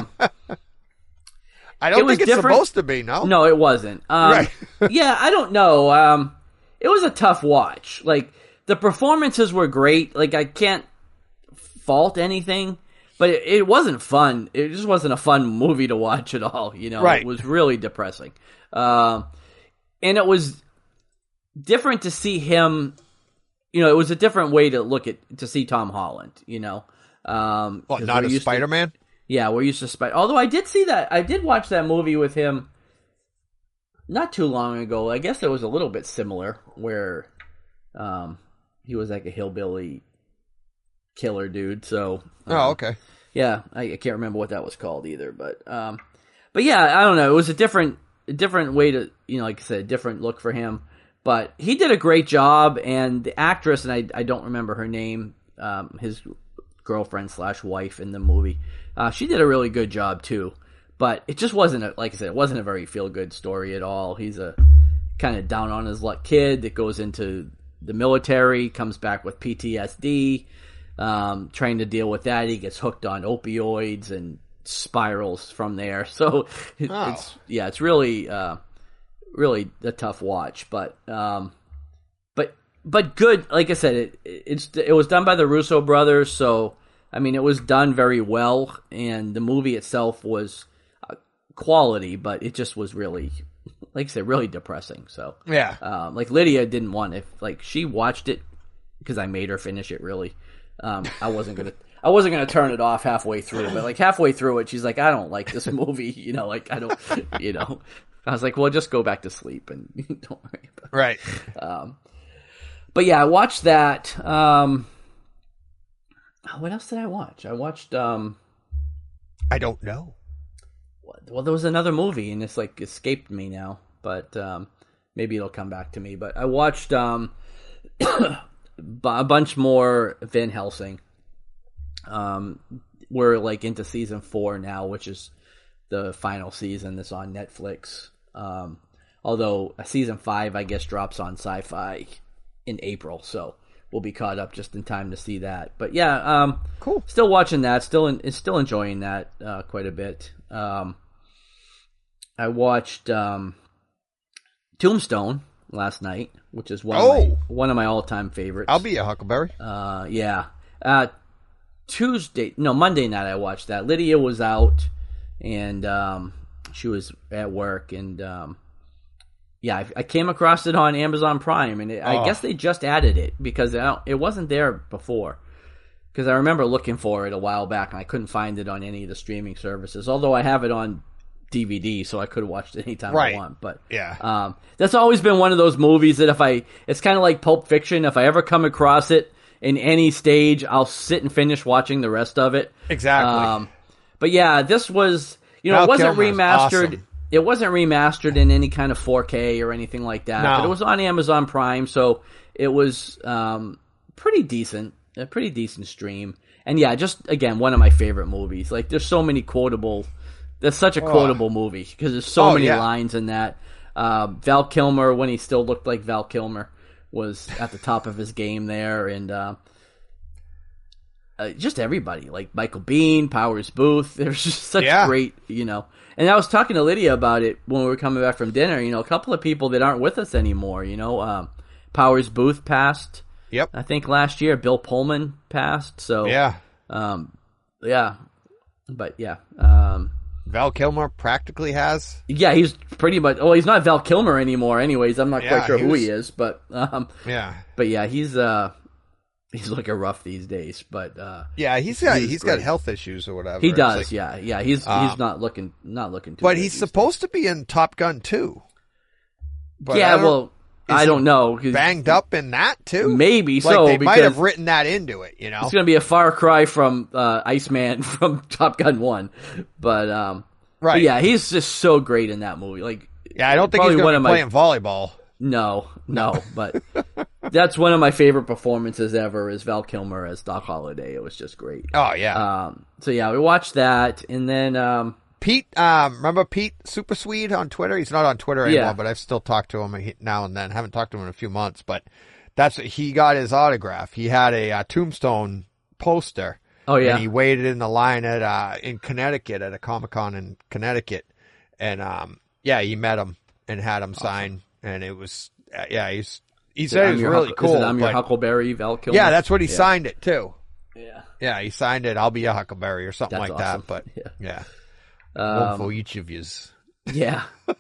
I don't think it's supposed to be, no? No, it wasn't. Right. Yeah, I don't know. It was a tough watch. Like, the performances were great. Like, I can't fault anything, but it wasn't fun. It just wasn't a fun movie to watch at all, Right. It was really depressing. And it was different to see him, it was a different way to see Tom Holland, not a Spider-Man? Yeah, we're used to Spider. Although I did watch that movie with him not too long ago. I guess it was a little bit similar, where he was like a hillbilly killer dude. So, okay. Yeah, I can't remember what that was called either, but yeah, I don't know. It was a different way to, like I said, a different look for him. But he did a great job, and the actress, and I don't remember her name, his girlfriend / wife in the movie. She did a really good job too, but it just wasn't like I said, it wasn't a very feel good story at all. He's a kind of down on his luck kid that goes into the military, comes back with PTSD, trying to deal with that. He gets hooked on opioids and spirals from there. So it's really really a tough watch, but good. Like I said, it was done by the Russo brothers, so I mean, it was done very well, and the movie itself was quality, but it just was really, like I said, really depressing. So yeah, like Lydia didn't want it. Like, she watched it because I made her finish it. Really, I wasn't gonna turn it off halfway through, but like halfway through it, she's like, I don't like this movie. Like I don't, I was like, well, just go back to sleep and don't worry about it. Right. But yeah, I watched that. What else did I watch? I watched. I don't know. Well, there was another movie, and it's like escaped me now. But maybe it'll come back to me. But I watched a bunch more Van Helsing. We're like into season 4 now, which is the final season that's on Netflix. Although season 5, I guess, drops on Sci-Fi in April, so we'll be caught up just in time to see that. But yeah, cool. Still watching that. Still enjoying that quite a bit. I watched Tombstone last night, which is one of my all-time favorites. I'll be a Huckleberry. Yeah. Monday night I watched that. Lydia was out, and she was at work, and I came across it on Amazon Prime, and I guess they just added it because it wasn't there before. Because I remember looking for it a while back, and I couldn't find it on any of the streaming services. Although I have it on DVD, so I could have watched it anytime I want. But that's always been one of those movies that it's kind of like Pulp Fiction. If I ever come across it in any stage, I'll sit and finish watching the rest of it. Exactly. But yeah, this was, it wasn't remastered. Awesome. It wasn't remastered in any kind of 4K or anything like that. No. But it was on Amazon Prime, so it was pretty decent. A pretty decent stream. And yeah, just, again, one of my favorite movies. Like, there's so many quotable... That's such a quotable movie, because there's so many lines in that. Val Kilmer, when he still looked like Val Kilmer, was at the top of his game there. And just everybody. Like, Michael Biehn, Powers Booth. There's just such great, And I was talking to Lydia about it when we were coming back from dinner. A couple of people that aren't with us anymore, Powers Booth passed... Yep. I think last year Bill Pullman passed. So but Val Kilmer practically has. Yeah, he's pretty much. Oh, he's not Val Kilmer anymore. Anyways, I'm not quite sure who he is, but but yeah, he's looking rough these days. But he's got health issues or whatever. He does. He's not looking too. But he's supposed to be in Top Gun 2. But I don't know. Banged up in that too? Maybe like so. They might have written that into it, It's going to be a far cry from Iceman from Top Gun 1. But, but yeah, he's just so great in that movie. Like, I don't think he's going to be playing volleyball. No, but that's one of my favorite performances ever is Val Kilmer as Doc Holliday. It was just great. Oh, yeah. So yeah, we watched that, and then... Pete, remember Pete Super Swede on Twitter? He's not on Twitter anymore, but I've still talked to him now and then. Haven't talked to him in a few months, but he got his autograph. He had a Tombstone poster. Oh yeah. And he waited in the line in Connecticut at a Comic-Con in Connecticut. And, he met him and had him sign. And it was, he said it was really cool. I'm your Huckleberry, Val Kilmer? Yeah, that's what he signed it too. Yeah. Yeah, he signed it. I'll be a Huckleberry or something like awesome. That. But yeah. One for each of yous. Yeah.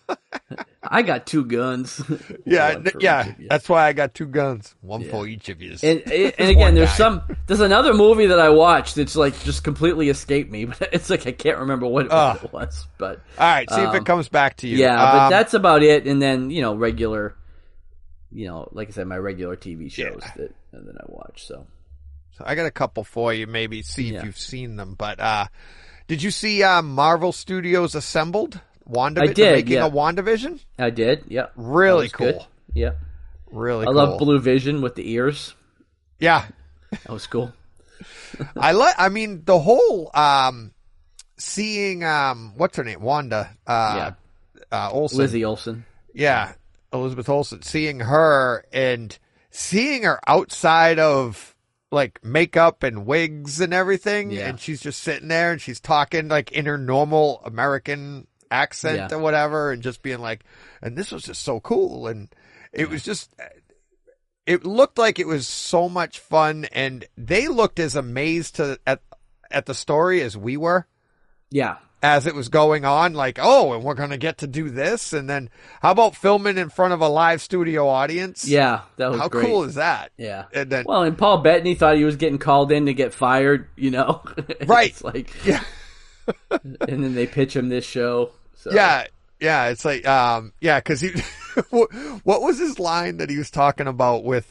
I got 2 guns. That's why I got 2 guns. One for each of yous. And again, there's another movie that I watched that's like just completely escaped me, but it's like I can't remember what it was. But all right, see if it comes back to you. Yeah, but that's about it. And then regular, like I said, my regular TV shows that I watch. So I got a couple for you. Maybe see if you've seen them, but. Did you see Marvel Studios Assembled? I did. Making a WandaVision? I did. Yeah. Really cool. Good. Yeah. Really cool. I love Blue Vision with the ears. Yeah. That was cool. I mean, the whole seeing what's her name? Wanda. Olsen. Lizzie Olsen. Yeah. Elizabeth Olsen. Seeing her and seeing her outside of like makeup and wigs and everything, and she's just sitting there and she's talking like in her normal American accent or whatever, and just being like, and this was just so cool, and it was just, it looked like it was so much fun, and they looked as amazed at the story as we were. Yeah. As it was going on, like, and we're going to get to do this. And then how about filming in front of a live studio audience? Yeah, that was great. How cool is that? Yeah. And then, and Paul Bettany thought he was getting called in to get fired, Right. It's like, and then they pitch him this show. So. Yeah. Yeah. It's like, cause he, what was his line that he was talking about with,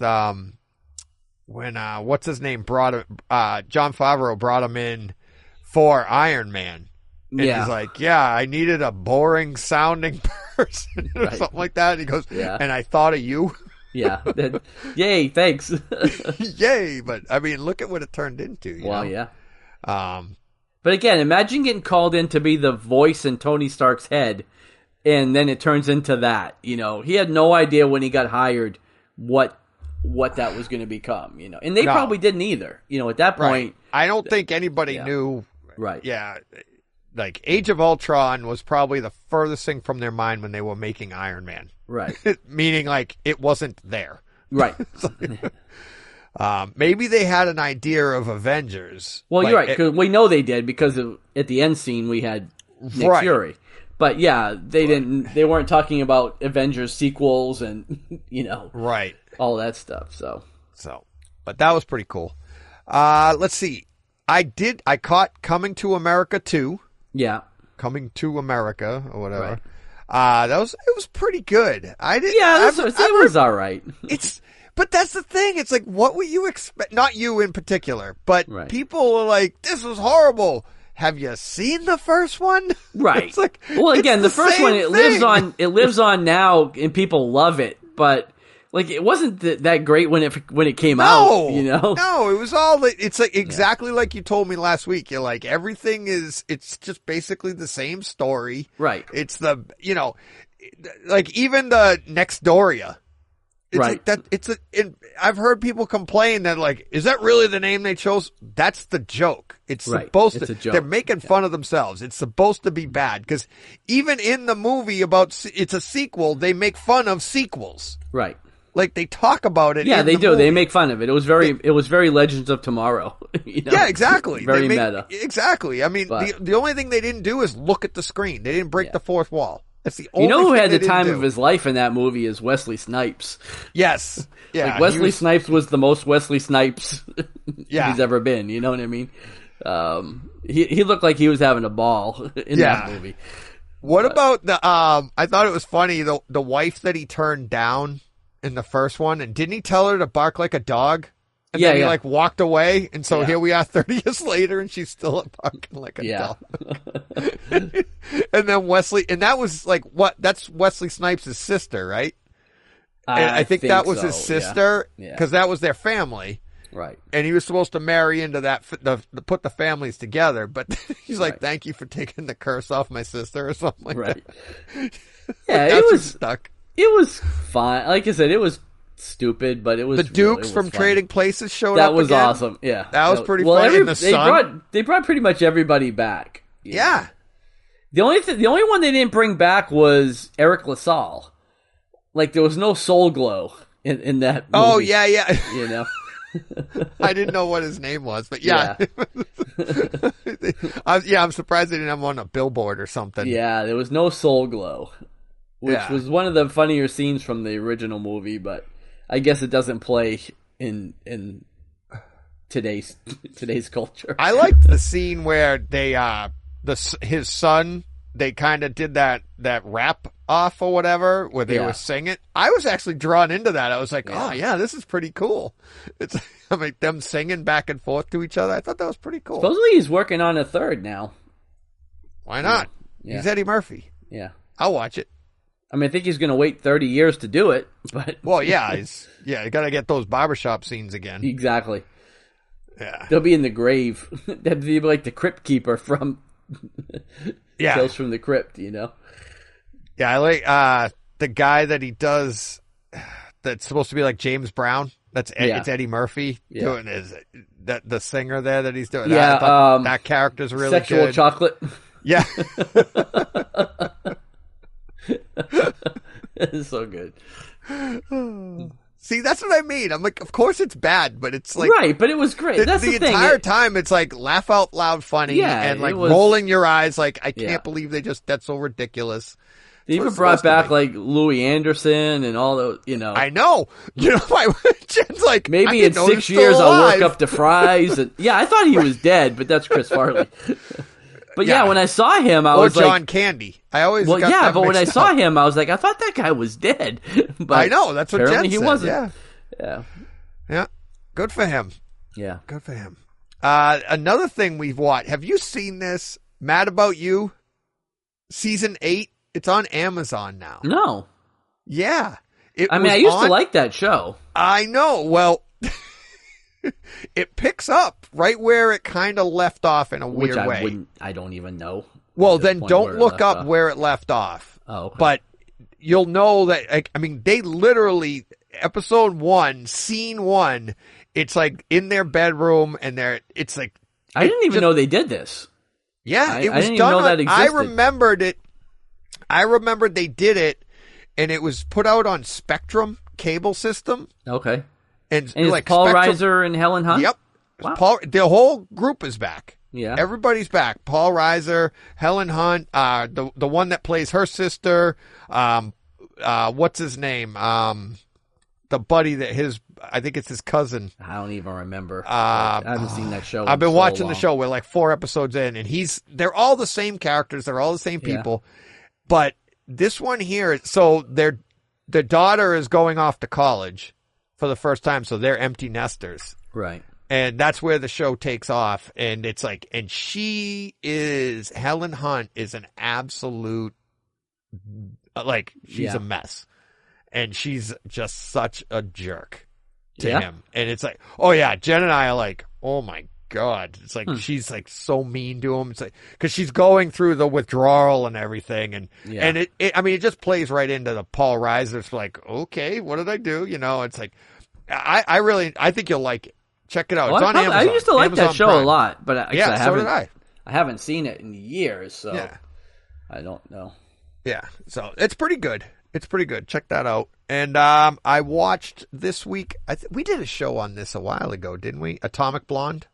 when, what's his name Jon Favreau brought him in for Iron Man. And he's like, I needed a boring sounding person or something like that. And he goes, and I thought of you. Yeah. Yay, thanks. Yay. But I mean, look at what it turned into. You know? Yeah. But again, imagine getting called in to be the voice in Tony Stark's head, and then it turns into that. You know, he had no idea when he got hired what that was going to become. You know, and they probably didn't either. You know, at that point, I don't think anybody knew. Right. Yeah. Like Age of Ultron was probably the furthest thing from their mind when they were making Iron Man. Right. Meaning, like, it wasn't there. Right. Maybe they had an idea of Avengers. Well, you're right, because we know they did, because at the end scene we had Nick Fury. But yeah, they weren't talking about Avengers sequels and, you know, all that stuff. So, but that was pretty cool. Let's see. I caught Coming to America 2. Yeah. Coming to America or whatever. Right. It was pretty good. It was all right. But that's the thing. It's like, what would you expect? Not you in particular, but people are like, this was horrible. Have you seen the first one? Right. It's like, well, again, the first one, it lives on now and people love it, but like, it wasn't that great when it came out, you know? No, it was all, it's like exactly like you told me last week. You're like, everything it's just basically the same story. Right. It's you know, like even the Nextdoria. It's like that. I've heard people complain that, like, is that really the name they chose? That's the joke. It's supposed to. They're making fun of themselves. It's supposed to be bad, because even in the movie it's a sequel, they make fun of sequels. Right. Like, they talk about it. Yeah, they do. Movie. They make fun of it. It was very Legends of Tomorrow. You know? Yeah, exactly. Very meta. Exactly. I mean, the only thing they didn't do is look at the screen. They didn't break the fourth wall. That's the only. You know who had the time do. of his life in that movie is Wesley Snipes. Yes. Yeah. Like Wesley Snipes was the most Wesley Snipes he's ever been. You know what I mean? He looked like he was having a ball in that movie. What about the? I thought it was funny the wife that he turned down in the first one, and didn't he tell her to bark like a dog? And then he like walked away, and so here we are 30 years later, and she's still barking like a dog. And then Wesley, and that was like that's Wesley Snipes' sister, right? I think that was his sister, because that was their family. Right. And he was supposed to marry into that, put the families together, but he's like, thank you for taking the curse off my sister or something like that. Yeah, it was stuck. It was fine. Like I said, it was stupid, but it was the Dukes from fun. Trading Places showed up. That was again. awesome. Yeah, that was pretty funny. They brought pretty much everybody back. Yeah. The only one they didn't bring back was Eric LaSalle. Like, there was no Soul Glow in that movie. Oh yeah. You know. I didn't know what his name was, but I'm surprised they didn't have him on a billboard or something. Yeah, there was no Soul Glow, which was one of the funnier scenes from the original movie, but I guess it doesn't play in today's culture. I liked the scene where they his son, they kind of did that rap off or whatever, where they were singing. I was actually drawn into that. I was like, oh yeah, this is pretty cool. It's like them singing back and forth to each other. I thought that was pretty cool. Supposedly he's working on a third now. Why not? Yeah. He's Eddie Murphy. Yeah. I'll watch it. I mean, I think he's going to wait 30 years to do it, but... Well, yeah, you got to get those barbershop scenes again. Exactly. Yeah. They'll be in the grave. That'd be like the Crypt Keeper from... Tales from the Crypt, you know? Yeah, I like the guy that he does that's supposed to be like James Brown. It's Eddie Murphy doing the singer there that he's doing. Yeah, that character's really Sexual good. Chocolate. Yeah. It's so good. See, that's what I mean. I'm like, of course it's bad, but it's like... Right, but it was great. That's the thing. Entire time, it's like laugh out loud funny and like rolling your eyes like, I can't believe that's so ridiculous. They even brought back like Louis Anderson and all those, you know. I know. You know, Jen's like, maybe in 6 years I'll work up to Fries. And, I thought he was dead, but that's Chris Farley. But when I saw him, I was like... Or John Candy. I always but when I saw him, I was like, I thought that guy was dead. But I know, that's what Jen said. He wasn't. Yeah. Good for him. Yeah. Good for him. Another thing we've watched. Have you seen this? Mad About You? Season 8? It's on Amazon now. No. Yeah. I used to like that show. I know. Well, it picks up right where it kind of left off in a weird way. I don't even know. Well, then don't look up where it left off. Oh, okay. But you'll know that, I mean, they literally, episode 1, scene 1, it's like in their bedroom and it's like. I didn't even know they did this. Yeah, it was I didn't done. Even know that existed. I remembered it. I remembered they did it, and it was put out on Spectrum cable system. Okay. And like Paul Reiser and Helen Hunt? Yep. Wow. The whole group is back. Yeah. Everybody's back. Paul Reiser, Helen Hunt, the one that plays her sister, what's his name? The buddy I think it's his cousin. I don't even remember. I haven't seen that show. I've been watching the show. We're like 4 episodes in, and they're all the same characters. They're all the same people. Yeah. But this one here, so their daughter is going off to college for the first time, so they're empty nesters. Right. And that's where the show takes off. And it's like, and Helen Hunt is an absolute, like, she's a mess. And she's just such a jerk to him. And it's like, oh yeah, Jen and I are like, oh my God. It's like, she's like so mean to him. It's like, cause she's going through the withdrawal and everything. And, and it just plays right into the Paul Reiser's like, okay, what did I do? You know, it's like, I think you'll like it. Check it out. Well, it's on Amazon. I used to like Amazon that show Prime. a lot, but so did I. I haven't seen it in years, so I don't know. Yeah, so it's pretty good. It's pretty good. Check that out. And I watched this week. We did a show on this a while ago, didn't we? Atomic Blonde.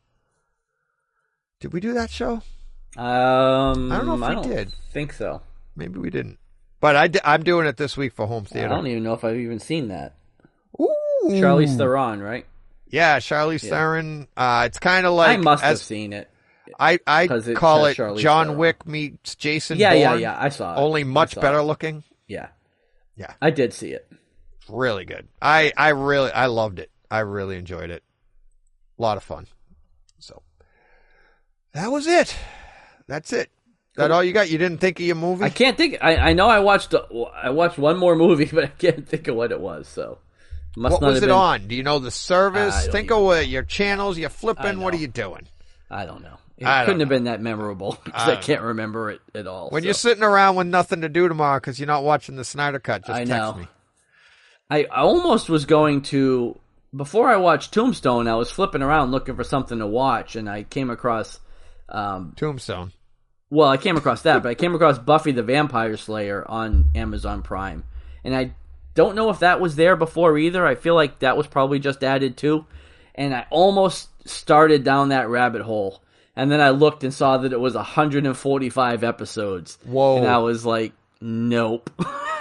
Did we do that show? I don't know if we did. Think so. Maybe we didn't. But I'm doing it this week for home theater. I don't even know if I've even seen that. Ooh. Charlize Theron, right? Yeah, Charlize Theron. It's kind of like I must have seen it. I call it Charlize John Theron. Wick meets Jason Bourne. Yeah. I saw it. Only much better looking. Yeah. Yeah. I did see it. Really good. I loved it. I really enjoyed it. A lot of fun. So that was it. That's it. That all you got? You didn't think of your movie? I can't think. I know I watched one more movie, but I can't think of what it was. So. What was it on? Do you know the service? Think of what your channels you're flipping. What are you doing? I don't know. It couldn't have been that memorable because I can't remember it at all. When you're sitting around with nothing to do tomorrow because you're not watching the Snyder Cut, just text me. I almost was going to, before I watched Tombstone, I was flipping around looking for something to watch, and I came across... Tombstone. Well, I came across that, but I came across Buffy the Vampire Slayer on Amazon Prime. And I don't know if that was there before either. I feel like that was probably just added too. And I almost started down that rabbit hole. And then I looked and saw that it was 145 episodes. Whoa. And I was like, nope.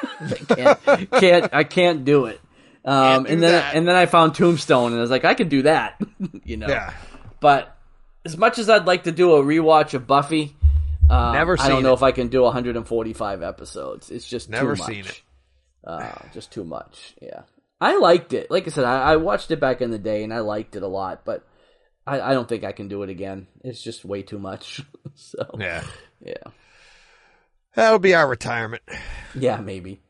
I can't do it. And then I found Tombstone and I was like, I could do that. You know. Yeah. But as much as I'd like to do a rewatch of Buffy, I don't know if I can do 145 episodes. It's just never too much. Seen it. Just too much. Yeah. I liked it. Like I said, I watched it back in the day and I liked it a lot, but I don't think I can do it again. It's just way too much. So yeah. That'll be our retirement. Yeah, maybe.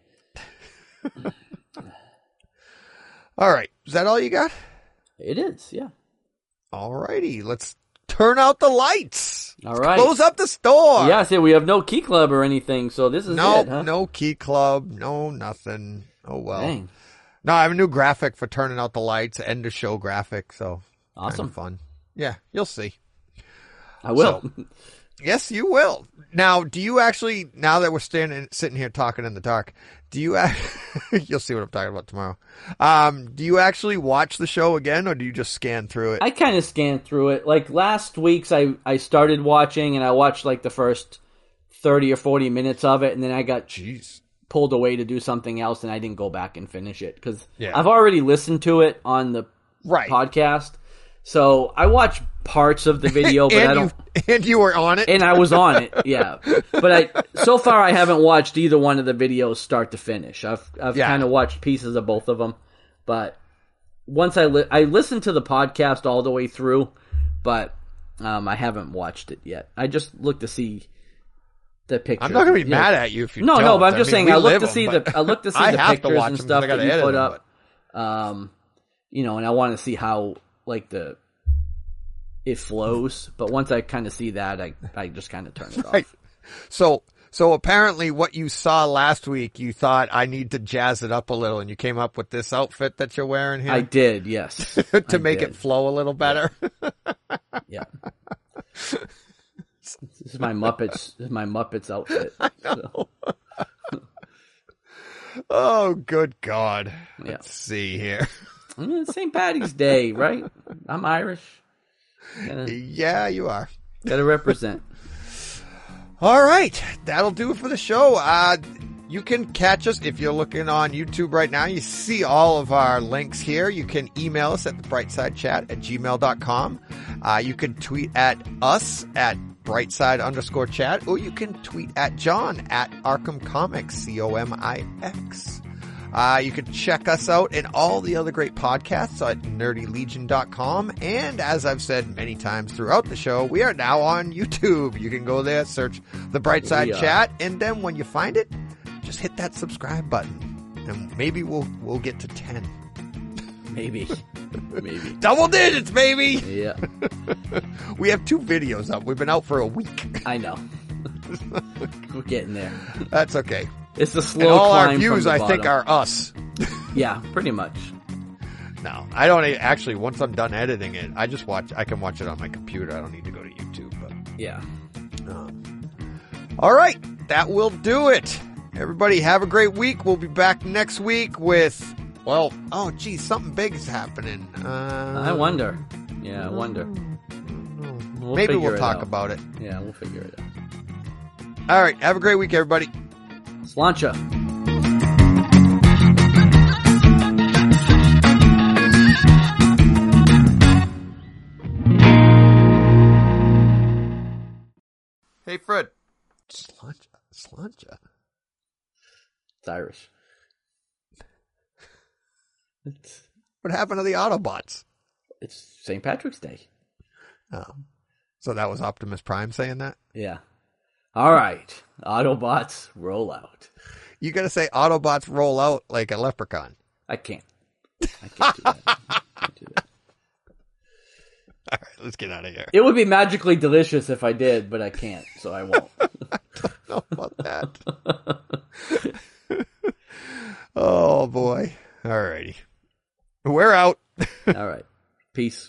All right. Is that all you got? It is, yeah. All righty. Let's turn out the lights. All right. Close up the store. Yeah, see, we have no key club or anything, so this is it, huh? No key club. No nothing. Oh, well. Dang. No, I have a new graphic for turning out the lights, end of show graphic, so awesome. Kind of fun. Yeah, you'll see. I will. So, yes, you will. Now, do you actually, now that we're sitting here talking in the dark, do you you'll see what I'm talking about tomorrow. Do you actually watch the show again, or do you just scan through it? I kind of scanned through it. Like last week's, I started watching, and I watched like the first 30 or 40 minutes of it, and then I got pulled away to do something else, and I didn't go back and finish it, because I've already listened to it on the podcast. So I watched parts of the video, but and you were on it, and I was on it, yeah. But so far I haven't watched either one of the videos start to finish. I've kind of watched pieces of both of them, but once I listened to the podcast all the way through, but I haven't watched it yet. I just looked to see the pictures. I'm not going to be mad at you if you don't. No, but I'm just saying I looked to see the pictures and stuff that you put up. But... and I want to see how like it flows, but once I kind of see that, I just kind of turn it Right. off. So apparently what you saw last week, you thought I need to jazz it up a little, and you came up with this outfit that you're wearing here? I did, yes. To make it flow a little better? Yeah. This is my Muppets outfit. I know. Oh, good God. Yeah. Let's see here. St. Paddy's Day, right? I'm Irish. Yeah, you are. Gotta represent. All right. That'll do it for the show. You can catch us if you're looking on YouTube right now. You see all of our links here. You can email us at thebrightsidechat@gmail.com. You can tweet at us at brightside_chat, or you can tweet at John at Arkham Comics, COMIX. You can check us out and all the other great podcasts at nerdylegion.com. And as I've said many times throughout the show, we are now on YouTube. You can go there, search The Brightside Chat, and then when you find it, just hit that subscribe button. And maybe we'll get to 10. Maybe. Double digits, baby! Yeah. We have 2 videos up. We've been out for a week. I know. We're getting there. That's okay. It's a slow and all climb our views, from the I think, bottom. are us. Yeah, pretty much. No, I don't actually. Once I'm done editing it, I can watch it on my computer. I don't need to go to YouTube. But Yeah. all right, that will do it. Everybody, have a great week. We'll be back next week with, well, oh geez, something big is happening. I wonder. Yeah, I wonder. Maybe we'll talk about it. Yeah, we'll figure it out. All right, have a great week, everybody. Sláinte. Hey, Fred. Sláinte. It's Irish. What happened to the Autobots? It's St. Patrick's Day. Oh, so that was Optimus Prime saying that? Yeah. All right. Autobots, roll out. You got to say Autobots roll out like a leprechaun. I can't do that. All right, let's get out of here. It would be magically delicious if I did, but I can't, so I won't. I don't know about that. Oh, boy. All righty. We're out. All right. Peace.